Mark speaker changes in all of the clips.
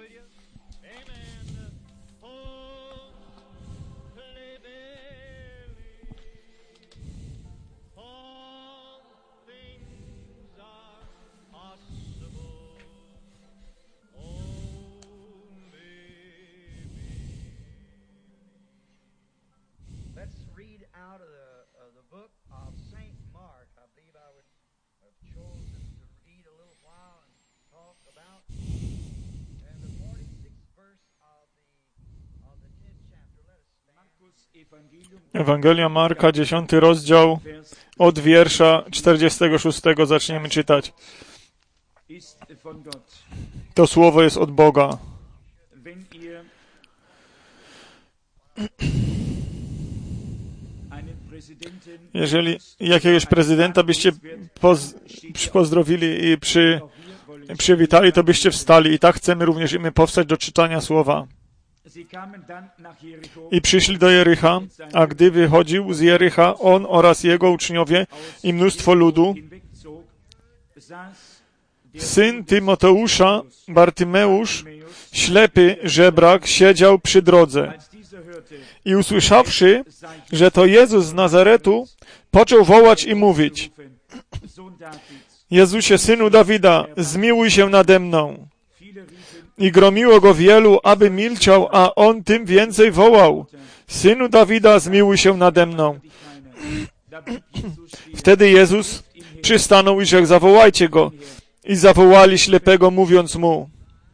Speaker 1: Ewangelia Marka, 10 rozdział, od wiersza 46 zaczniemy czytać. To słowo jest od Boga. Jeżeli jakiegoś prezydenta byście pozdrowili i przywitali, to byście wstali. I tak chcemy również i my powstać do czytania słowa. I przyszli do Jericha, a gdy wychodził z Jericha, on oraz jego uczniowie i mnóstwo ludu, syn Tymoteusza, Bartymeusz, ślepy żebrak, siedział przy drodze. I usłyszawszy, że to Jezus z Nazaretu, począł wołać i mówić: Jezusie, synu Dawida, zmiłuj się nade mną. I gromiło go wielu, aby milczał, a on tym więcej wołał: Synu Dawida, zmiłuj się nade mną. Wtedy Jezus przystanął i rzekł: zawołajcie go. I zawołali ślepego, mówiąc mu: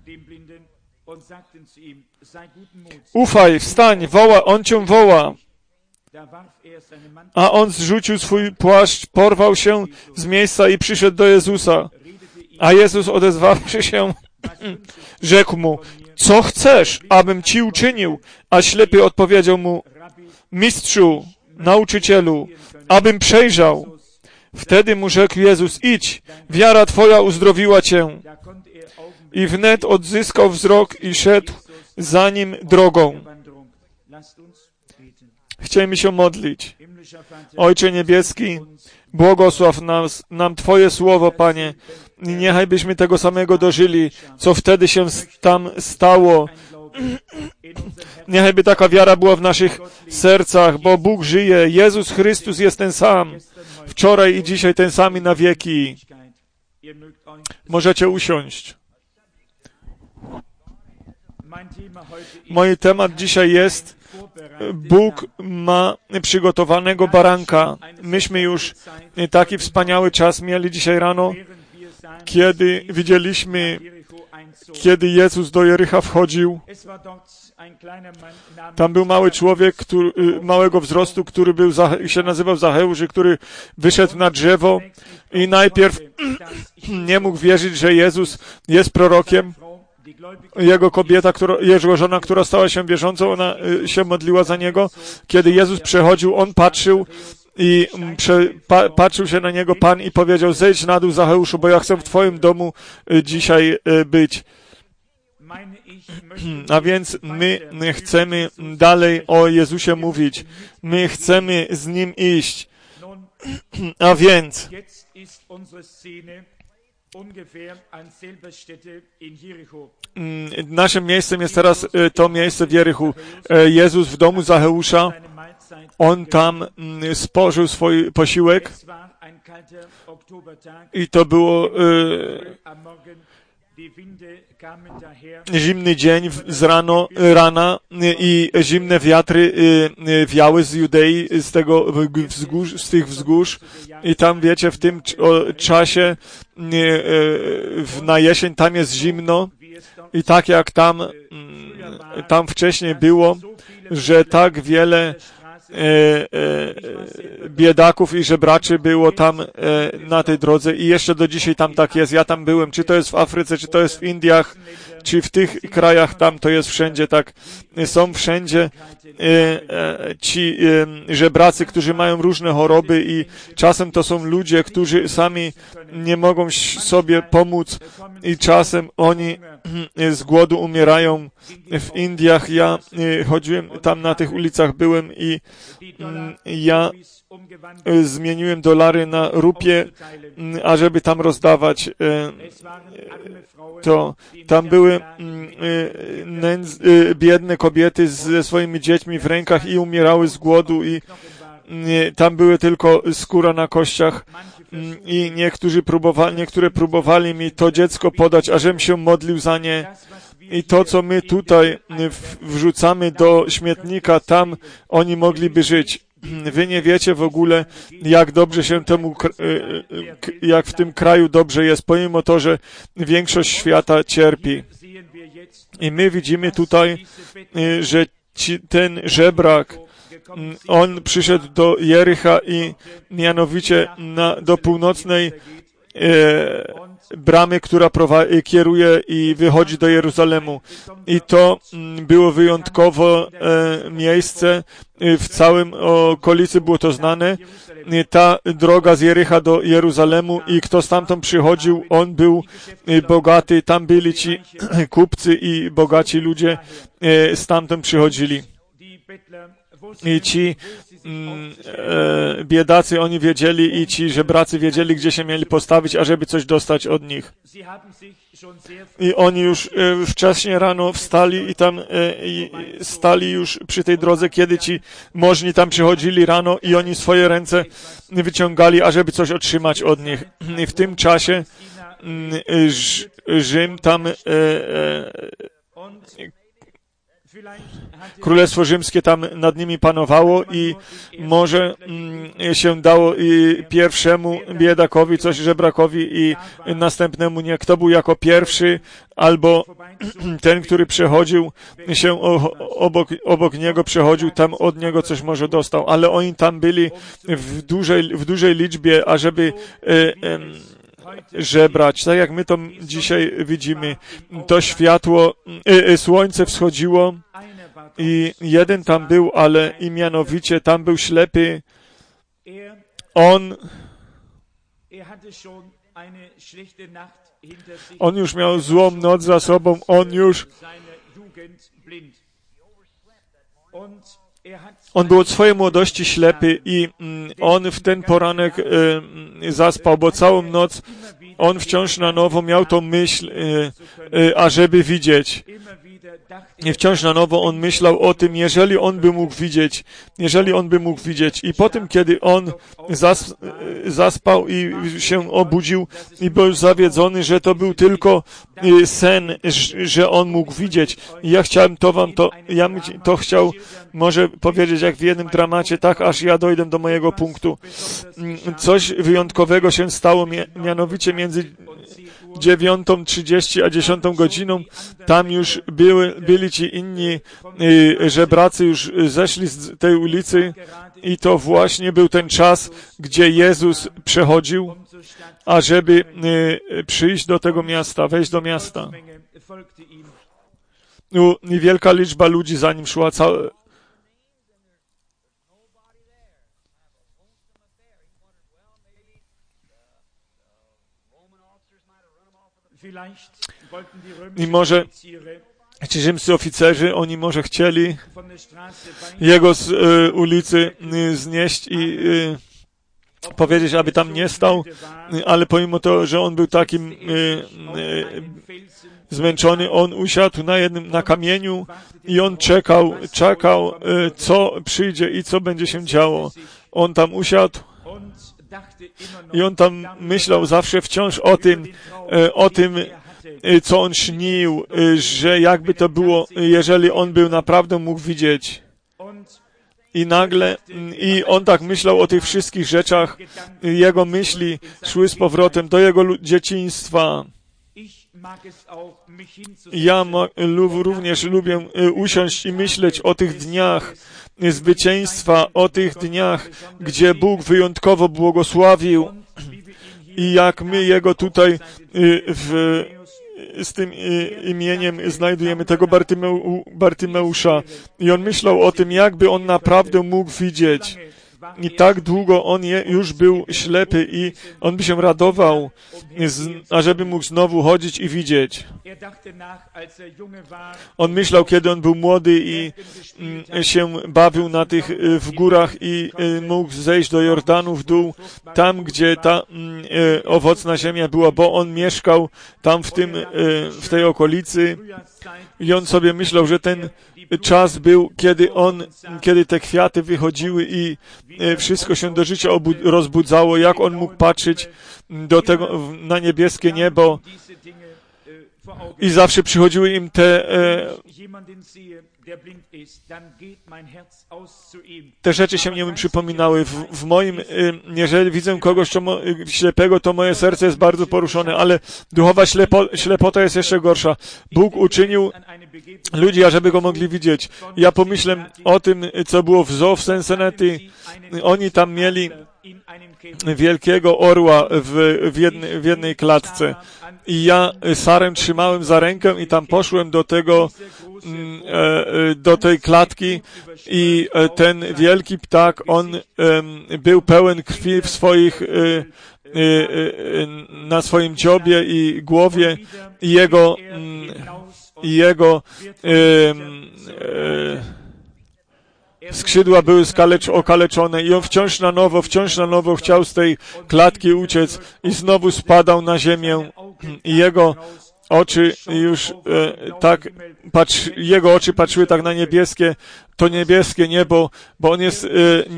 Speaker 1: ufaj, wstań, woła, on cię woła. A on zrzucił swój płaszcz, porwał się z miejsca i przyszedł do Jezusa. A Jezus, odezwawszy się, rzekł mu: co chcesz, abym ci uczynił? A ślepy odpowiedział mu: mistrzu, nauczycielu, abym przejrzał. Wtedy mu rzekł Jezus: idź, wiara twoja uzdrowiła cię. I wnet odzyskał wzrok i szedł za nim drogą. Chcielibyśmy się modlić. Ojcze Niebieski, błogosław nam Twoje słowo, Panie. I niechaj byśmy tego samego dożyli, co wtedy się tam stało. Niechaj by taka wiara była w naszych sercach, bo Bóg żyje. Jezus Chrystus jest ten sam. Wczoraj i dzisiaj ten sam i na wieki. Możecie usiąść. Mój temat dzisiaj jest: Bóg ma przygotowanego baranka. Myśmy już taki wspaniały czas mieli dzisiaj rano, kiedy widzieliśmy, kiedy Jezus do Jericha wchodził. Tam był mały człowiek, małego wzrostu, który się nazywał Zacheusz, który wyszedł na drzewo i najpierw nie mógł wierzyć, że Jezus jest prorokiem. Jego kobieta, jego żona, która stała się wierzącą, ona się modliła za niego. Kiedy Jezus przechodził, on patrzył i patrzył się na niego Pan i powiedział: zejdź na dół, Zacheuszu, bo ja chcę w Twoim domu dzisiaj być. A więc my chcemy dalej o Jezusie mówić. My chcemy z Nim iść. A więc naszym miejscem jest teraz to miejsce w Jerichu. Jezus w domu Zacheusza, on tam spożył swój posiłek i to było zimny dzień z rana i zimne wiatry wiały z Judei, z tych wzgórz i tam, wiecie, w tym czasie na jesień tam jest zimno i tak jak tam wcześniej było, że tak wiele biedaków i żebraczy było tam na tej drodze i jeszcze do dzisiaj tam tak jest. Ja tam byłem, czy to jest w Afryce, czy to jest w Indiach, czy w tych krajach, tam to jest wszędzie tak. Są wszędzie ci żebracy, którzy mają różne choroby i czasem to są ludzie, którzy sami nie mogą sobie pomóc i czasem oni z głodu umierają w Indiach. Ja chodziłem tam na tych ulicach, byłem i Ja zmieniłem dolary na rupie, ażeby tam rozdawać. To tam były biedne kobiety ze swoimi dziećmi w rękach i umierały z głodu i tam były tylko skóra na kościach i niektóre próbowali mi to dziecko podać, ażem się modlił za nie. I to, co my tutaj wrzucamy do śmietnika, tam oni mogliby żyć. Wy nie wiecie w ogóle, jak dobrze się jak w tym kraju dobrze jest, pomimo to, że większość świata cierpi. I my widzimy tutaj, że ten żebrak, on przyszedł do Jericha i mianowicie do północnej bramy, która kieruje i wychodzi do Jeruzalemu. I to było wyjątkowo miejsce. W całym okolicy było to znane. Ta droga z Jericha do Jeruzalemu i kto stamtąd przychodził, on był bogaty. Tam byli ci kupcy i bogaci ludzie stamtąd przychodzili. I ci biedacy, oni wiedzieli i ci żebracy wiedzieli, gdzie się mieli postawić, ażeby coś dostać od nich. I oni już wcześnie rano wstali i tam stali już przy tej drodze, kiedy ci możni tam przychodzili rano i oni swoje ręce wyciągali, ażeby coś otrzymać od nich. I w tym czasie Rzym tam Królestwo Rzymskie tam nad nimi panowało i może się dało i pierwszemu biedakowi coś, żebrakowi i następnemu nie. Kto był jako pierwszy, albo ten, który przechodził się obok niego przechodził, tam od niego coś może dostał. Ale oni tam byli w dużej liczbie, ażeby żebrać. Tak jak my to dzisiaj widzimy, to światło, słońce wschodziło i jeden tam był, ale i mianowicie tam był ślepy. On już miał złą noc za sobą, on był od swojej młodości ślepy i on w ten poranek zaspał, bo całą noc on wciąż na nowo miał tą myśl, ażeby widzieć. I wciąż na nowo on myślał o tym, jeżeli on by mógł widzieć. I potem, kiedy on zaspał i się obudził i był zawiedzony, że to był tylko sen, że on mógł widzieć. I ja chciałem ja bym to chciał może powiedzieć jak w jednym dramacie, tak aż ja dojdę do mojego punktu. Coś wyjątkowego się stało, mianowicie między 9:30 a 10 godziną, tam już byli ci inni żebracy, już zeszli z tej ulicy i to właśnie był ten czas, gdzie Jezus przechodził, ażeby przyjść do tego miasta, wejść do miasta. I wielka liczba ludzi za nim szła. I może ci rzymscy oficerzy, oni może chcieli jego z ulicy znieść i powiedzieć, aby tam nie stał, ale pomimo to, że on był takim zmęczony, on usiadł na kamieniu i on czekał, co przyjdzie i co będzie się działo. On tam usiadł i on tam myślał zawsze wciąż o tym, co on śnił, że jakby to było, jeżeli on był naprawdę mógł widzieć. I nagle, i on tak myślał o tych wszystkich rzeczach, jego myśli szły z powrotem do jego dzieciństwa. Ja również lubię usiąść i myśleć o tych dniach zwycięstwa, o tych dniach, gdzie Bóg wyjątkowo błogosławił i jak my Jego tutaj z tym imieniem znajdujemy tego Bartymeusza. I on myślał o tym, jakby on naprawdę mógł widzieć. I tak długo on już był ślepy i on by się radował, ażeby mógł znowu chodzić i widzieć. On myślał, kiedy on był młody i się bawił w górach i mógł zejść do Jordanu w dół, tam, gdzie ta owocna ziemia była, bo on mieszkał tam w tej okolicy i on sobie myślał, że ten czas był, kiedy te kwiaty wychodziły i wszystko się do życia rozbudzało, jak on mógł patrzeć na niebieskie niebo i zawsze przychodziły im te rzeczy się nie przypominały. W moim, jeżeli widzę kogoś ślepego, to moje serce jest bardzo poruszone, ale duchowa ślepota jest jeszcze gorsza. Bóg uczynił ludzi, ażeby go mogli widzieć. Ja pomyślę o tym, co było w zoo w Cincinnati. Oni tam mieli wielkiego orła w jednej klatce. I ja Sarę trzymałem za rękę i tam poszłem do tej klatki i ten wielki ptak, on był pełen krwi na swoim dziobie i głowie i jego skrzydła były okaleczone i on wciąż na nowo chciał z tej klatki uciec i znowu spadał na ziemię i jego oczy już jego oczy patrzyły tak na to niebieskie niebo, bo on jest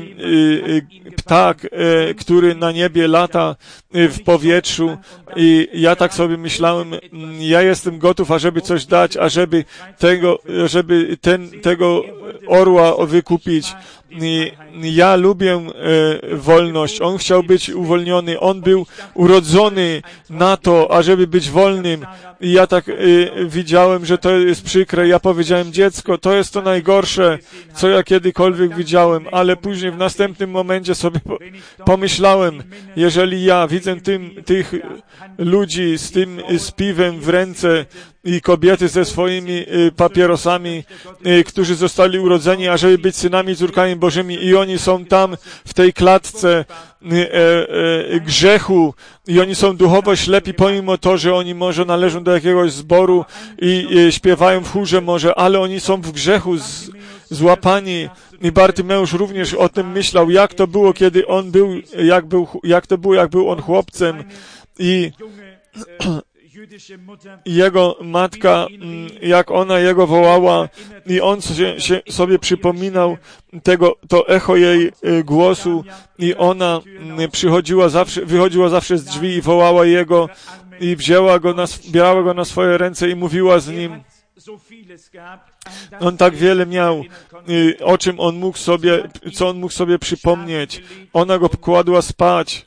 Speaker 1: ptak, który na niebie lata w powietrzu i ja tak sobie myślałem, ja jestem gotów, ażeby coś dać, ażeby tego orła wykupić. Ja lubię wolność. On chciał być uwolniony. On był urodzony na to, ażeby być wolnym. I ja tak widziałem, że to jest przykre. Ja powiedziałem, dziecko, to jest to najgorsze, co ja kiedykolwiek widziałem. Ale później w następnym momencie sobie pomyślałem, jeżeli ja widzę tych ludzi z piwem w ręce i kobiety ze swoimi papierosami, którzy zostali urodzeni, ażeby być synami i córkami Bożymi i oni są tam w tej klatce grzechu i oni są duchowo ślepi, pomimo to, że oni może należą do jakiegoś zboru i śpiewają w chórze może, ale oni są w grzechu złapani. I Bartymeusz również o tym myślał, jak to było, kiedy on był, jak był on chłopcem i jego matka, jak ona jego wołała i on się sobie przypominał to echo jej głosu i ona wychodziła zawsze z drzwi i wołała jego i brała go na swoje ręce i mówiła z nim. On tak wiele miał, co on mógł sobie przypomnieć. Ona go kładła spać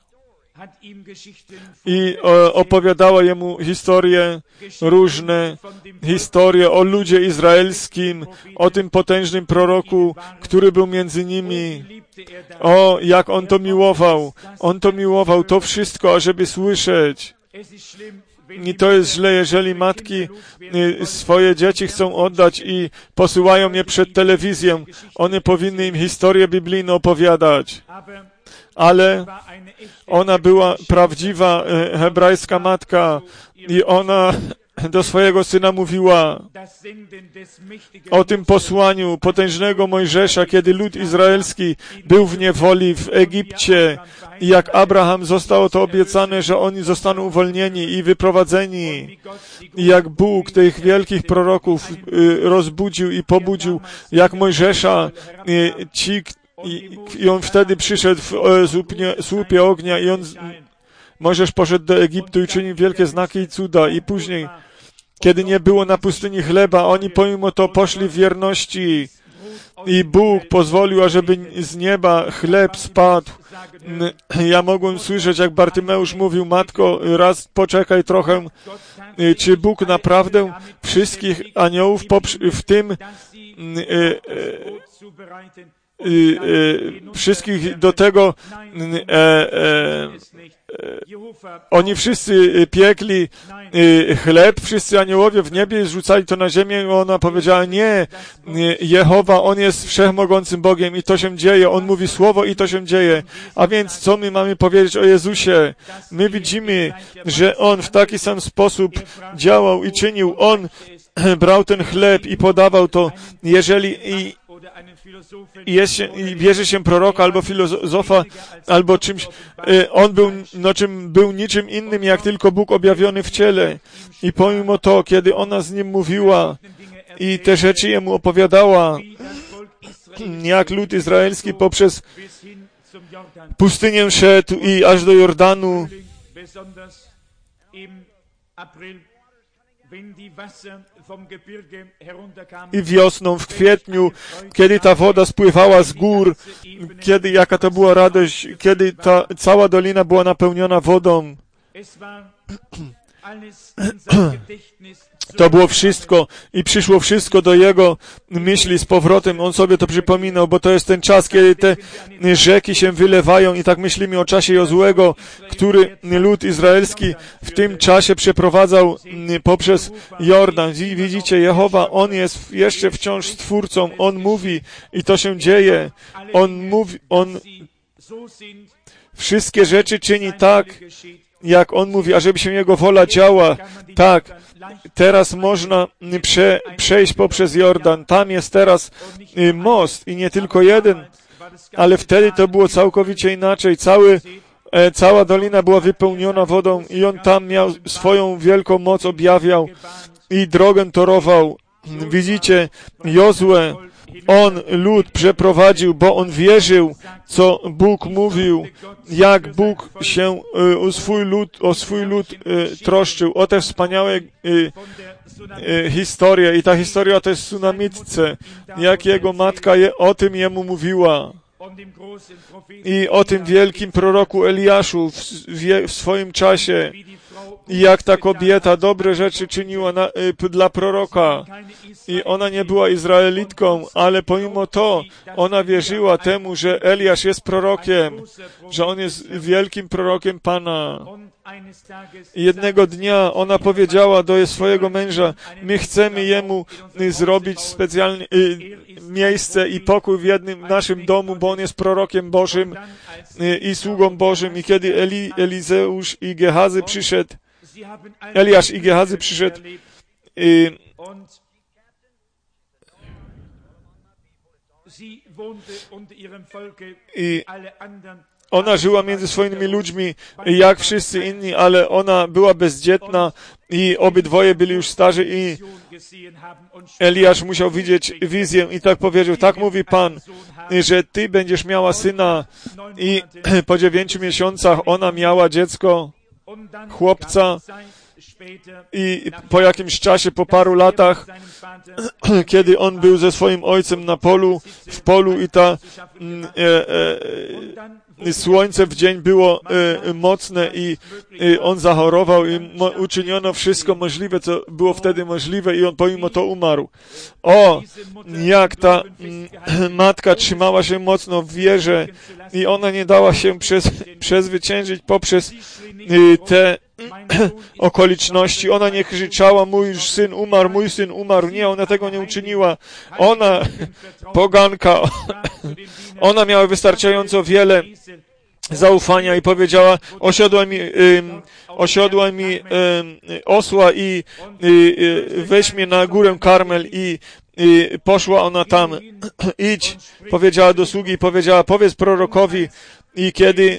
Speaker 1: i opowiadała jemu różne historie o ludzie izraelskim, o tym potężnym proroku, który był między nimi. O, jak on to miłował. On to miłował, to wszystko, ażeby słyszeć. I to jest źle, jeżeli matki swoje dzieci chcą oddać i posyłają je przed telewizją. One powinny im historię biblijną opowiadać. Ale ona była prawdziwa hebrajska matka i ona do swojego syna mówiła o tym posłaniu potężnego Mojżesza, kiedy lud izraelski był w niewoli w Egipcie i jak Abraham zostało to obiecane, że oni zostaną uwolnieni i wyprowadzeni. I jak Bóg tych wielkich proroków rozbudził i pobudził, jak Mojżesza, i on wtedy przyszedł w słupie ognia i Mojżesz poszedł do Egiptu i czynił wielkie znaki i cuda. I później, kiedy nie było na pustyni chleba, oni pomimo to poszli w wierności i Bóg pozwolił, ażeby z nieba chleb spadł. Ja mogłem słyszeć, jak Bartymeusz mówił, matko, raz poczekaj trochę, czy Bóg naprawdę wszystkich aniołów w tym wszystkich do tego oni wszyscy piekli chleb, wszyscy aniołowie w niebie zrzucali to na ziemię i ona powiedziała, nie, Jehowa, On jest wszechmogącym Bogiem i to się dzieje. On mówi słowo i to się dzieje. A więc co my mamy powiedzieć o Jezusie? My widzimy, że On w taki sam sposób działał i czynił. On brał ten chleb i podawał to. Jeżeli bierze się proroka albo filozofa, albo czymś, on był niczym innym, jak tylko Bóg objawiony w ciele. I pomimo to, kiedy ona z Nim mówiła i te rzeczy Jemu opowiadała, jak lud izraelski poprzez pustynię szedł i aż do Jordanu, i wiosną, w kwietniu, kiedy ta woda spływała z gór, kiedy jaka to była radość, kiedy ta cała dolina była napełniona wodą. To było wszystko i przyszło wszystko do jego myśli z powrotem. On sobie to przypominał, bo to jest ten czas, kiedy te rzeki się wylewają i tak myślimy o czasie Jozłego, który lud izraelski w tym czasie przeprowadzał poprzez Jordan. Widzicie, Jehowa, On jest jeszcze wciąż Stwórcą. On mówi i to się dzieje. On mówi, On wszystkie rzeczy czyni tak, jak On mówi, ażeby się Jego wola działa. Tak, teraz można przejść poprzez Jordan. Tam jest teraz most i nie tylko jeden, ale wtedy to było całkowicie inaczej. Cała dolina była wypełniona wodą i On tam miał swoją wielką moc, objawiał i drogę torował. Widzicie, Jozue, on lud przeprowadził, bo on wierzył, co Bóg mówił, jak Bóg się o swój lud troszczył, o te wspaniałe historie. I ta historia to jest Sunamitce, jak jego matka o tym jemu mówiła. I o tym wielkim proroku Eliaszu w swoim czasie. I jak ta kobieta dobre rzeczy czyniła dla proroka. I ona nie była Izraelitką, ale pomimo to ona wierzyła temu, że Eliasz jest prorokiem, że on jest wielkim prorokiem Pana. I jednego dnia ona powiedziała do swojego męża, my chcemy jemu zrobić specjalnie miejsce i pokój w jednym naszym domu, bo on jest prorokiem Bożym i sługą Bożym. I kiedy Eliasz i Gehazi przyszedł i ona żyła między swoimi ludźmi, jak wszyscy inni, ale ona była bezdzietna i obydwoje byli już starzy i Eliasz musiał widzieć wizję i tak powiedział, tak mówi Pan, że ty będziesz miała syna i po 9 miesiącach ona miała dziecko, chłopca i po jakimś czasie, po paru latach, kiedy on był ze swoim ojcem w polu i słońce w dzień było mocne i on zachorował i uczyniono wszystko możliwe, co było wtedy możliwe i on pomimo to umarł. O, jak ta matka trzymała się mocno w wierze i ona nie dała się przezwyciężyć poprzez te okoliczności. Ona nie krzyczała, mój syn umarł. Nie, ona tego nie uczyniła. Ona, poganka, ona miała wystarczająco wiele zaufania i powiedziała, osiodła mi osła i weź mnie na górę Karmel i poszła ona tam. Idź, powiedziała do sługi, powiedziała, powiedz prorokowi. I kiedy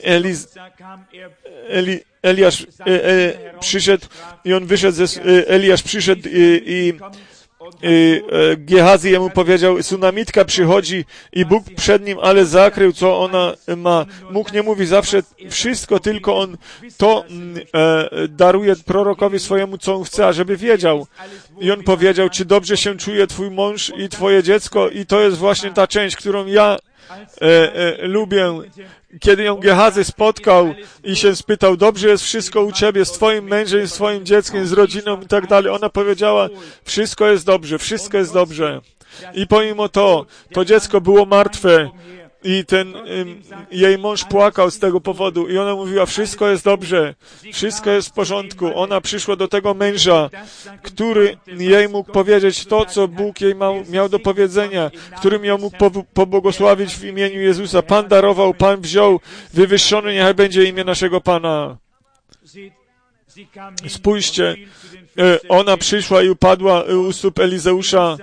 Speaker 1: Eliasz przyszedł i on wyszedł, Eliasz przyszedł i Gehazi jemu powiedział, Sunamitka przychodzi i Bóg przed nim, ale zakrył, co ona ma. Mógł nie mówi zawsze wszystko, tylko on to daruje prorokowi swojemu, co on chce, ażeby wiedział. I on powiedział, czy dobrze się czuje twój mąż i twoje dziecko? I to jest właśnie ta część, którą ja lubię. Kiedy ją Gehazi spotkał i się spytał, dobrze jest wszystko u ciebie, z twoim mężem, z twoim dzieckiem, z rodziną i tak dalej. Ona powiedziała, wszystko jest dobrze, wszystko jest dobrze. I pomimo to dziecko było martwe I jej mąż płakał z tego powodu i ona mówiła, wszystko jest dobrze, wszystko jest w porządku. Ona przyszła do tego męża, który jej mógł powiedzieć to, co Bóg jej miał do powiedzenia, którym ją mógł pobłogosławić w imieniu Jezusa. Pan darował, Pan wziął, wywyższony niechaj będzie imię naszego Pana. Spójrzcie, ona przyszła i upadła u stóp Elizeusza.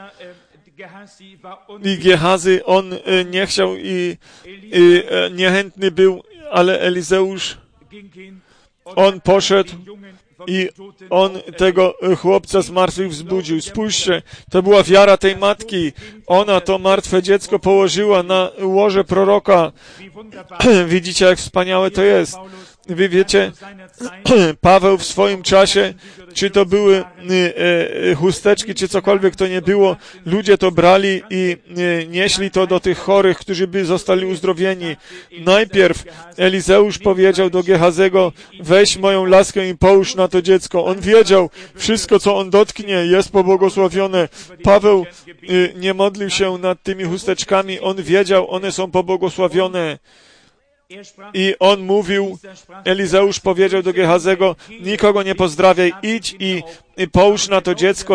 Speaker 1: I Gehazi, on nie chciał i niechętny był, ale Elizeusz, on poszedł i on tego chłopca z martwych wzbudził. Spójrzcie, to była wiara tej matki. Ona to martwe dziecko położyła na łoże proroka. Widzicie, jak wspaniałe to jest. Wy wiecie, Paweł w swoim czasie, czy to były chusteczki, czy cokolwiek to nie było, ludzie to brali i nieśli to do tych chorych, którzy by zostali uzdrowieni. Najpierw Elizeusz powiedział do Gehazego, weź moją laskę i połóż na to dziecko. On wiedział, wszystko co on dotknie jest pobłogosławione. Paweł nie modlił się nad tymi chusteczkami, on wiedział, one są pobłogosławione. I on mówił, Elizeusz powiedział do Gehazego, nikogo nie pozdrawiaj, idź i połóż na to dziecko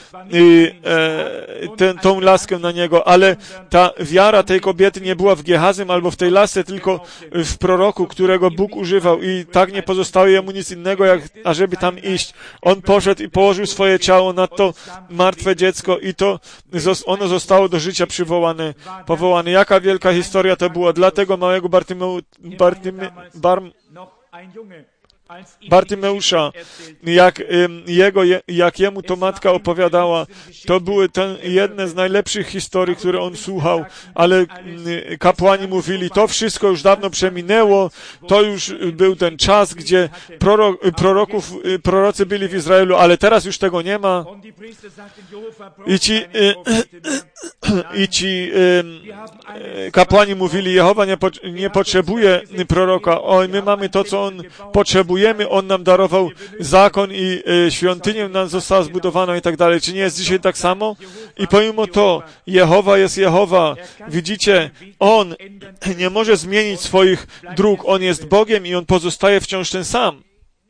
Speaker 1: tą laskę na niego, ale ta wiara tej kobiety nie była w Gehazym albo w tej lasce, tylko w proroku, którego Bóg używał i tak nie pozostało jemu nic innego, jak ażeby tam iść. On poszedł i położył swoje ciało na to martwe dziecko i ono zostało do życia powołane. Jaka wielka historia to była dla tego małego Bartymeusza, jak jemu to matka opowiadała, to były jedne z najlepszych historii, które on słuchał, ale kapłani mówili, to wszystko już dawno przeminęło, to już był ten czas, gdzie prorocy byli w Izraelu, ale teraz już tego nie ma. I ci kapłani mówili, Jehowa nie potrzebuje proroka, oj, my mamy to, co on potrzebujemy, on nam darował zakon i świątynię nam została zbudowana i tak dalej. Czy nie jest dzisiaj tak samo? I pomimo to, Jehowa jest Jehowa. Widzicie, on nie może zmienić swoich dróg. On jest Bogiem i on pozostaje wciąż ten sam.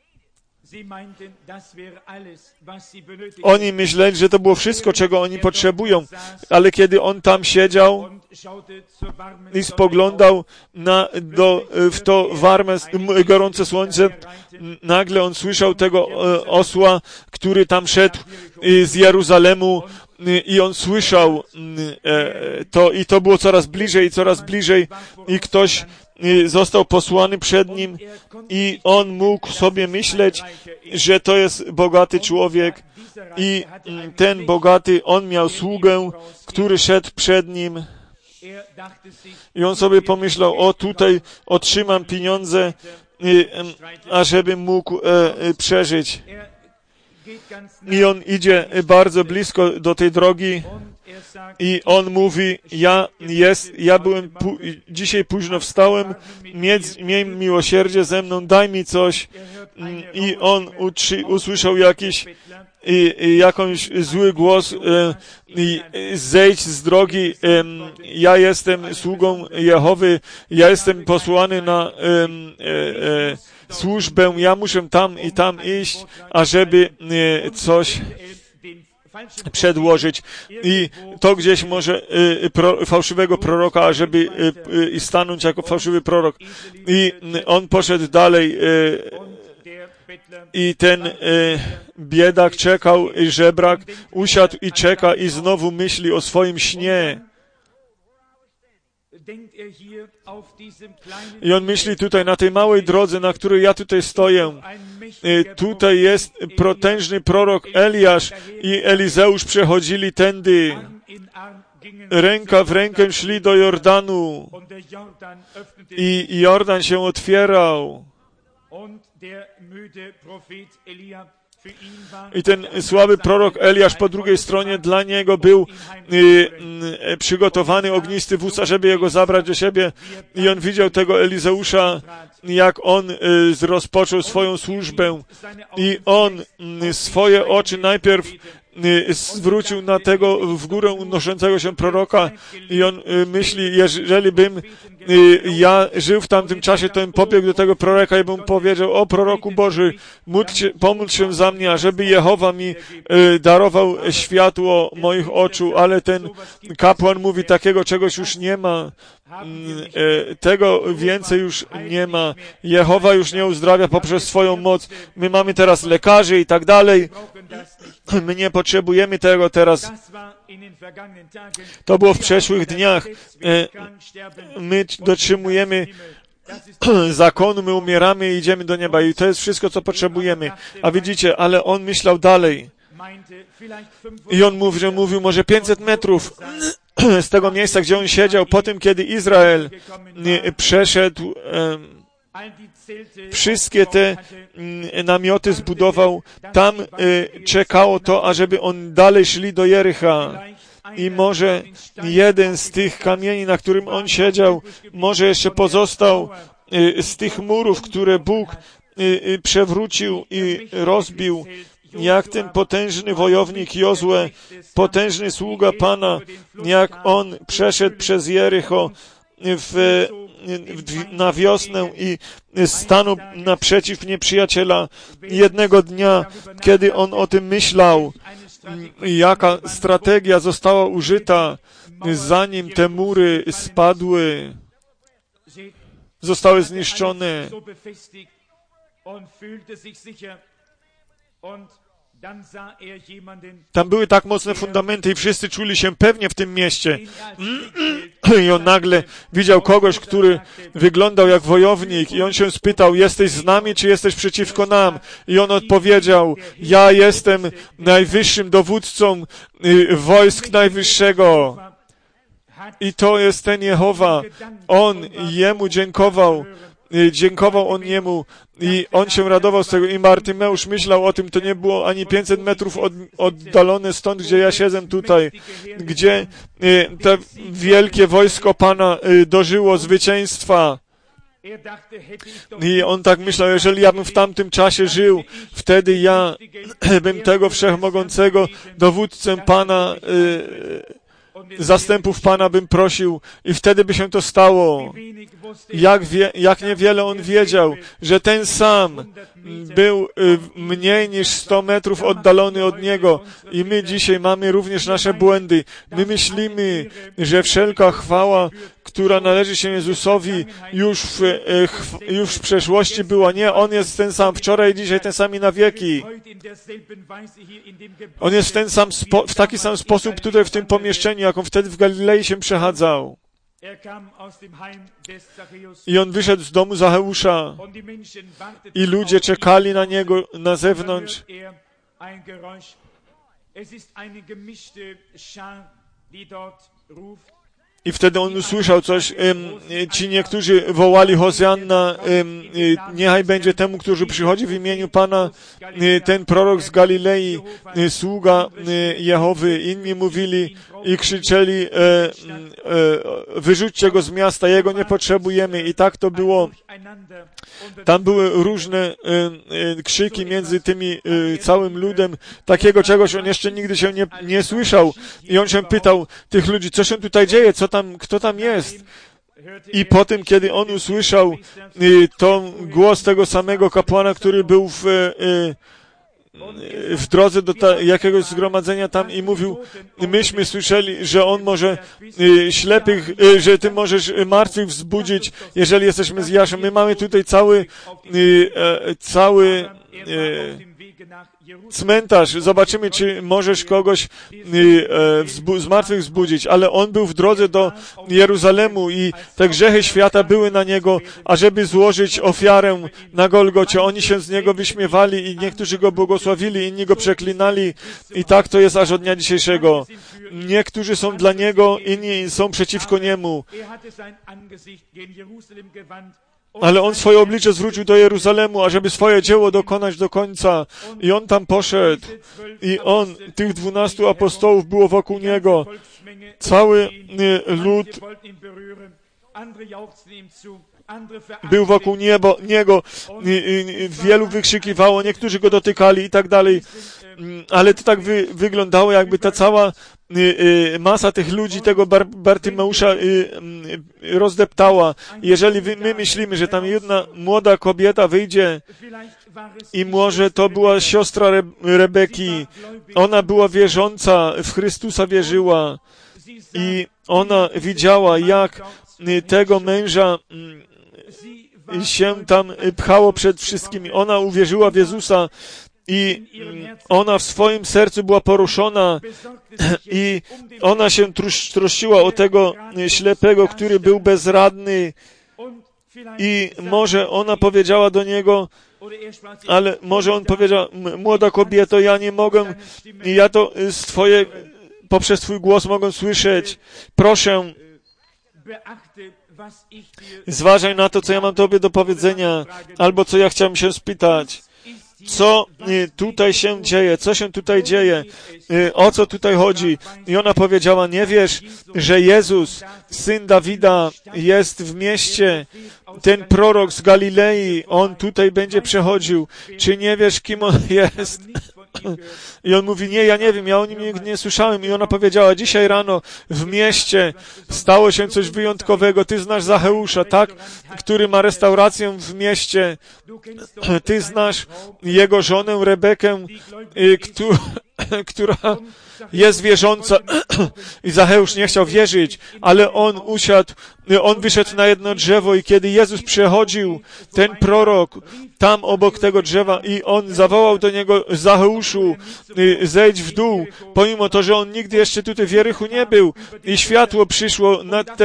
Speaker 1: Oni myśleli, że to było wszystko, czego oni potrzebują, ale kiedy on tam siedział i spoglądał w to gorące słońce, nagle on słyszał tego osła, który tam szedł z Jeruzalemu i on słyszał to i to było coraz bliżej i ktoś został posłany przed nim i on mógł sobie myśleć, że to jest bogaty człowiek i ten bogaty, on miał sługę, który szedł przed nim i on sobie pomyślał, o tutaj otrzymam pieniądze, ażebym mógł przeżyć. I on idzie bardzo blisko do tej drogi i on mówi, ja byłem dzisiaj późno wstałem, miej miłosierdzie ze mną, daj mi coś. I on usłyszał jakąś zły głos, zejdź z drogi, ja jestem sługą Jehowy, ja jestem posłany na służbę, ja muszę tam i tam iść, ażeby coś przedłożyć i to gdzieś może fałszywego proroka, ażeby stanąć jako fałszywy prorok. I on poszedł dalej i ten biedak czekał, żebrak usiadł i czeka i znowu myśli o swoim śnie. I on myśli tutaj na tej małej drodze, na której ja tutaj stoję. Tutaj jest potężny prorok Eliasz i Elizeusz przechodzili tędy. Ręka w rękę szli do Jordanu i Jordan się otwierał. I ten słaby prorok Eliasz po drugiej stronie dla niego był przygotowany ognisty wóz, żeby jego zabrać do siebie. I on widział tego Elizeusza, jak on rozpoczął swoją służbę. I on swoje oczy najpierw zwrócił na tego w górę unoszącego się proroka i on myśli, jeżeli bym ja żył w tamtym czasie, to bym pobiegł do tego proroka i bym powiedział: o proroku Boży, pomódl się za mnie, ażeby Jehowa mi darował światło moich oczu, ale ten kapłan mówi: takiego czegoś już nie ma. Tego więcej już nie ma. Jehowa już nie uzdrawia poprzez swoją moc. My mamy teraz lekarzy i tak dalej. My nie potrzebujemy tego teraz. To było w przeszłych dniach. My dotrzymujemy zakonu, my umieramy i idziemy do nieba. I to jest wszystko, co potrzebujemy. A widzicie, ale on myślał dalej. I on mówił może 500 metrów z tego miejsca, gdzie on siedział, po tym, kiedy Izrael przeszedł, wszystkie te namioty zbudował, tam czekało to, ażeby on dalej szli do Jericha. I może jeden z tych kamieni, na którym on siedział, może jeszcze pozostał z tych murów, które Bóg przewrócił i rozbił, jak ten potężny wojownik Jozue, potężny sługa Pana, jak on przeszedł przez Jericho na wiosnę i stanął naprzeciw nieprzyjaciela. Jednego dnia, kiedy on o tym myślał, jaka strategia została użyta, zanim te mury spadły, zostały zniszczone. Tam były tak mocne fundamenty i wszyscy czuli się pewnie w tym mieście. I on nagle widział kogoś, który wyglądał jak wojownik i on się spytał: jesteś z nami, czy jesteś przeciwko nam? I on odpowiedział: ja jestem najwyższym dowódcą wojsk Najwyższego. I to jest ten Jehowa. On jemu dziękował. Dziękował on jemu i on się radował z tego. I Bartymeusz myślał o tym, to nie było ani 500 metrów oddalone stąd, gdzie ja siedzę tutaj, gdzie to wielkie wojsko Pana dożyło zwycięstwa. I on tak myślał: jeżeli ja bym w tamtym czasie żył, wtedy ja bym tego wszechmogącego dowódcę Pana, zastępów Pana bym prosił i wtedy by się to stało. Jak niewiele on wiedział, że ten sam był mniej niż 100 metrów oddalony od niego i my dzisiaj mamy również nasze błędy. My myślimy, że wszelka chwała, która należy się Jezusowi, już w przeszłości była. Nie, On jest ten sam wczoraj i dzisiaj ten sam i na wieki. On jest w taki sam sposób tutaj w tym pomieszczeniu, jak on wtedy w Galilei się przechadzał. I on wyszedł z domu Zacheusza i ludzie czekali na niego na zewnątrz. I wtedy on usłyszał coś, ci niektórzy wołali: Hozjanna, niechaj będzie temu, który przychodzi w imieniu Pana, ten prorok z Galilei, sługa Jehowy. Inni mówili i krzyczeli: wyrzućcie go z miasta, jego nie potrzebujemy. I tak to było. Tam były różne krzyki między tymi całym ludem. Takiego czegoś on jeszcze nigdy się nie słyszał. I on się pytał tych ludzi: co się tutaj dzieje? Kto tam jest? I po tym, kiedy on usłyszał to głos tego samego kapłana, który był w drodze do jakiegoś zgromadzenia tam i mówił: myśmy słyszeli, że on może ślepych, że ty możesz martwych wzbudzić, jeżeli jesteś Mesjaszem. My mamy tutaj cały cmentarz. Zobaczymy, czy możesz kogoś z martwych wzbudzić. Ale on był w drodze do Jeruzalemu i te grzechy świata były na niego, ażeby złożyć ofiarę na Golgocie. Oni się z niego wyśmiewali i niektórzy go błogosławili, inni go przeklinali. I tak to jest aż od dnia dzisiejszego. Niektórzy są dla niego, inni są przeciwko niemu. Ale on swoje oblicze zwrócił do Jeruzalemu, ażeby swoje dzieło dokonać do końca. I on tam poszedł. I tych 12 apostołów było wokół niego. Cały lud był wokół niego, wielu wykrzykiwało, niektórzy go dotykali i tak dalej, ale to tak wyglądało, jakby ta cała masa tych ludzi, tego Bartymeusza rozdeptała. Jeżeli my myślimy, że tam jedna młoda kobieta wyjdzie i może to była siostra Rebeki, ona była wierząca, w Chrystusa wierzyła i ona widziała, jak tego męża się tam pchało przed wszystkimi. Ona uwierzyła w Jezusa i ona w swoim sercu była poruszona i ona się troszczyła o tego ślepego, który był bezradny i może ona powiedziała do niego, ale może on powiedział, młoda kobieto, ja nie mogę, ja to poprzez Twój głos mogę słyszeć. Proszę, zważaj na to, co ja mam Tobie do powiedzenia, albo co ja chciałem się spytać. Co tutaj się dzieje? Co się tutaj dzieje? O co tutaj chodzi? I ona powiedziała, nie wiesz, że Jezus, Syn Dawida, jest w mieście, ten prorok z Galilei, on tutaj będzie przechodził. Czy nie wiesz, kim on jest? I on mówi, nie, ja nie wiem, ja o nim nigdy nie słyszałem. I ona powiedziała, dzisiaj rano w mieście stało się coś wyjątkowego. Ty znasz Zacheusza, tak? Który ma restaurację w mieście. Ty znasz jego żonę Rebekę, która jest wierząca. I Zacheusz nie chciał wierzyć, ale on usiadł, on wyszedł na jedno drzewo i kiedy Jezus przechodził, ten prorok, tam obok tego drzewa i on zawołał do niego, Zacheuszu, zejdź w dół, pomimo to, że on nigdy jeszcze tutaj w Jerichu nie był i światło przyszło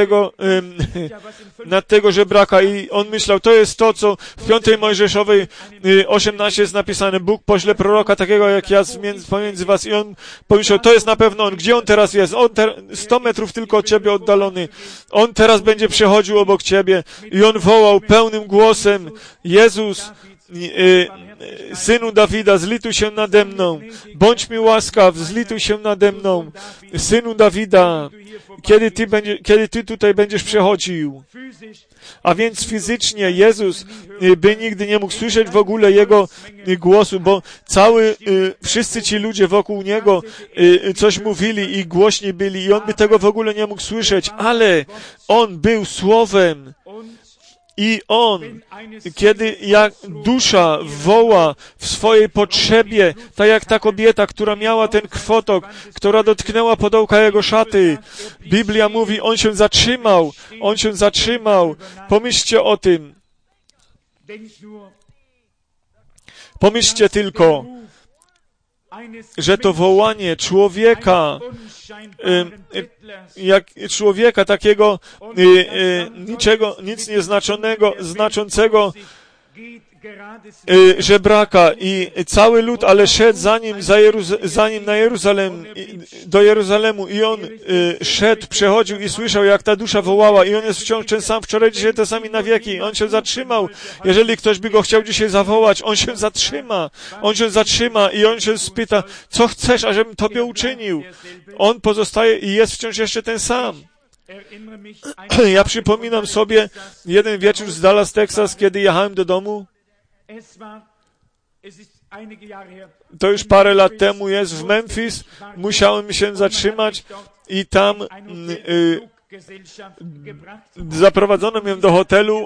Speaker 1: nad tego żebraka i on myślał, to jest to, co w 5 Mojżeszowej 18 jest napisane, Bóg pośle proroka takiego jak ja pomiędzy was i on pomyślał, to jest na pewno on, gdzie on teraz jest? On 100 metrów tylko od ciebie oddalony. On teraz będzie przechodził obok ciebie i on wołał pełnym głosem, Jezus, Synu Dawida, zlituj się nade mną. Bądź mi łaskaw, zlituj się nade mną. Synu Dawida, kiedy Ty tutaj będziesz przechodził. A więc fizycznie Jezus by nigdy nie mógł słyszeć w ogóle Jego głosu, bo wszyscy ci ludzie wokół Niego coś mówili i głośni byli i On by tego w ogóle nie mógł słyszeć, ale On był Słowem. I on, kiedy jak dusza woła w swojej potrzebie, tak jak ta kobieta, która miała ten krwotok, która dotknęła podołka jego szaty, Biblia mówi, on się zatrzymał. Pomyślcie o tym. Pomyślcie tylko, że to wołanie człowieka, jak człowieka takiego nic znaczącego żebraka i cały lud, ale szedł za nim do Jeruzalemu i on szedł, przechodził i słyszał, jak ta dusza wołała i on jest wciąż ten sam, wczoraj, dzisiaj ten sam i na wieki. On się zatrzymał. Jeżeli ktoś by go chciał dzisiaj zawołać, on się zatrzyma i on się spyta, co chcesz, ażebym Tobie uczynił? On pozostaje i jest wciąż jeszcze ten sam. Ja przypominam sobie jeden wieczór z Dallas, Texas, kiedy jechałem do domu. To już parę lat temu jest w Memphis. Musiałem się zatrzymać i tam zaprowadzono mnie do hotelu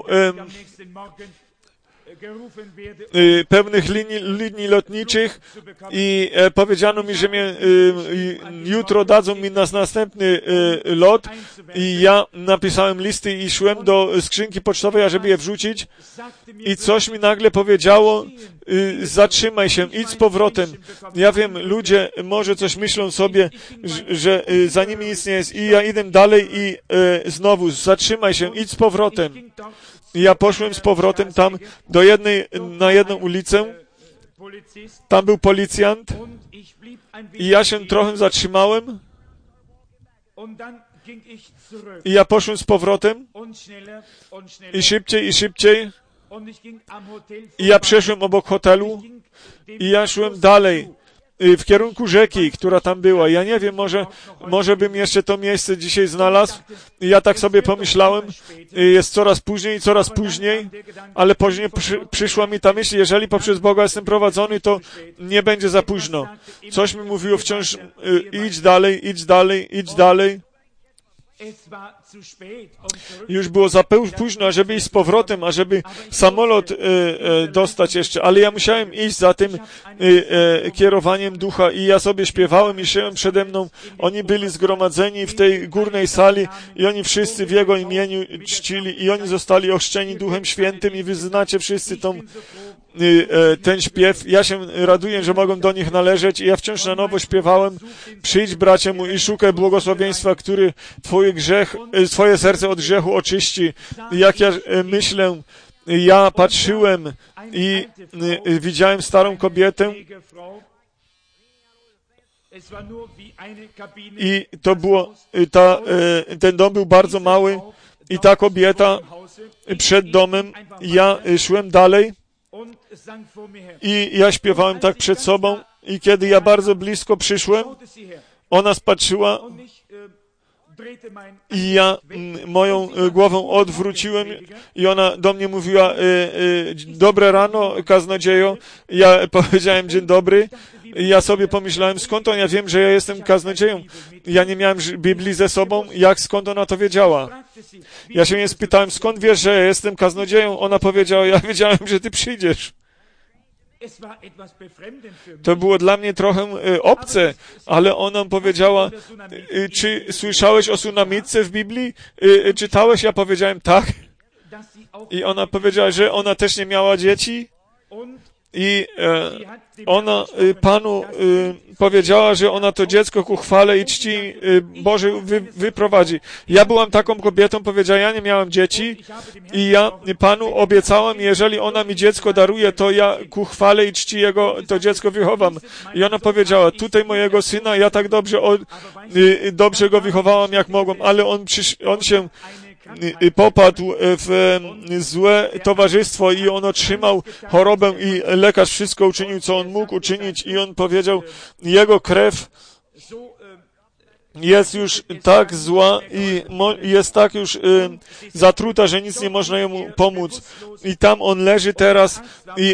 Speaker 1: pewnych linii lotniczych i powiedziano mi, że mnie jutro dadzą mi następny lot i ja napisałem listy i szłem do skrzynki pocztowej, ażeby je wrzucić i coś mi nagle powiedziało, zatrzymaj się, idź z powrotem. Ja wiem, ludzie może coś myślą sobie, że za nimi nic nie jest i ja idę dalej i znowu zatrzymaj się, idź z powrotem. I ja poszłem z powrotem tam na jedną ulicę, tam był policjant i ja się trochę zatrzymałem i ja poszłem z powrotem i szybciej i ja przeszłem obok hotelu i ja szłem dalej w kierunku rzeki, która tam była. Ja nie wiem, może bym jeszcze to miejsce dzisiaj znalazł. Ja tak sobie pomyślałem, jest coraz później, ale później przyszła mi ta myśl, jeżeli poprzez Boga jestem prowadzony, to nie będzie za późno. Coś mi mówiło wciąż, idź dalej. Już było za późno, ażeby iść z powrotem, ażeby samolot dostać jeszcze, ale ja musiałem iść za tym kierowaniem ducha i ja sobie śpiewałem i szedłem przede mną. Oni byli zgromadzeni w tej górnej sali i oni wszyscy w Jego imieniu czcili i oni zostali ochrzczeni Duchem Świętym i wy znacie wszyscy ten śpiew. Ja się raduję, że mogą do nich należeć i ja wciąż na nowo śpiewałem. Przyjdź, bracie mój, i szukaj błogosławieństwa, który twoje serce od grzechu oczyści. Jak ja myślę, ja patrzyłem i widziałem starą kobietę i to było, ten dom był bardzo mały i ta kobieta przed domem, ja szłem dalej i ja śpiewałem tak przed sobą i kiedy ja bardzo blisko przyszłem, ona spatrzyła i ja moją głową odwróciłem i ona do mnie mówiła dobre rano, kaznodziejo. Ja powiedziałem dzień dobry. I ja sobie pomyślałem, skąd ona wiem, że ja jestem kaznodzieją. Ja nie miałem Biblii ze sobą, skąd ona to wiedziała. Ja się jej spytałem, skąd wiesz, że ja jestem kaznodzieją? Ona powiedziała, ja wiedziałem, że ty przyjdziesz. To było dla mnie trochę obce, ale ona powiedziała, czy słyszałeś o Sunamitce w Biblii? Czytałeś? Ja powiedziałem, tak. I ona powiedziała, że ona też nie miała dzieci. I ona Panu powiedziała, że ona to dziecko ku chwale i czci Bożej wyprowadzi. Ja byłam taką kobietą, powiedziała, ja nie miałam dzieci i ja Panu obiecałam, jeżeli ona mi dziecko daruje, to ja ku chwale i czci to dziecko wychowam. I ona powiedziała, tutaj mojego syna, ja tak dobrze go wychowałam, jak mogłam, ale on się popadł w złe towarzystwo i on otrzymał chorobę i lekarz wszystko uczynił, co on mógł uczynić i on powiedział, jego krew jest już tak zła i jest tak już zatruta, że nic nie można jemu pomóc. I tam on leży teraz i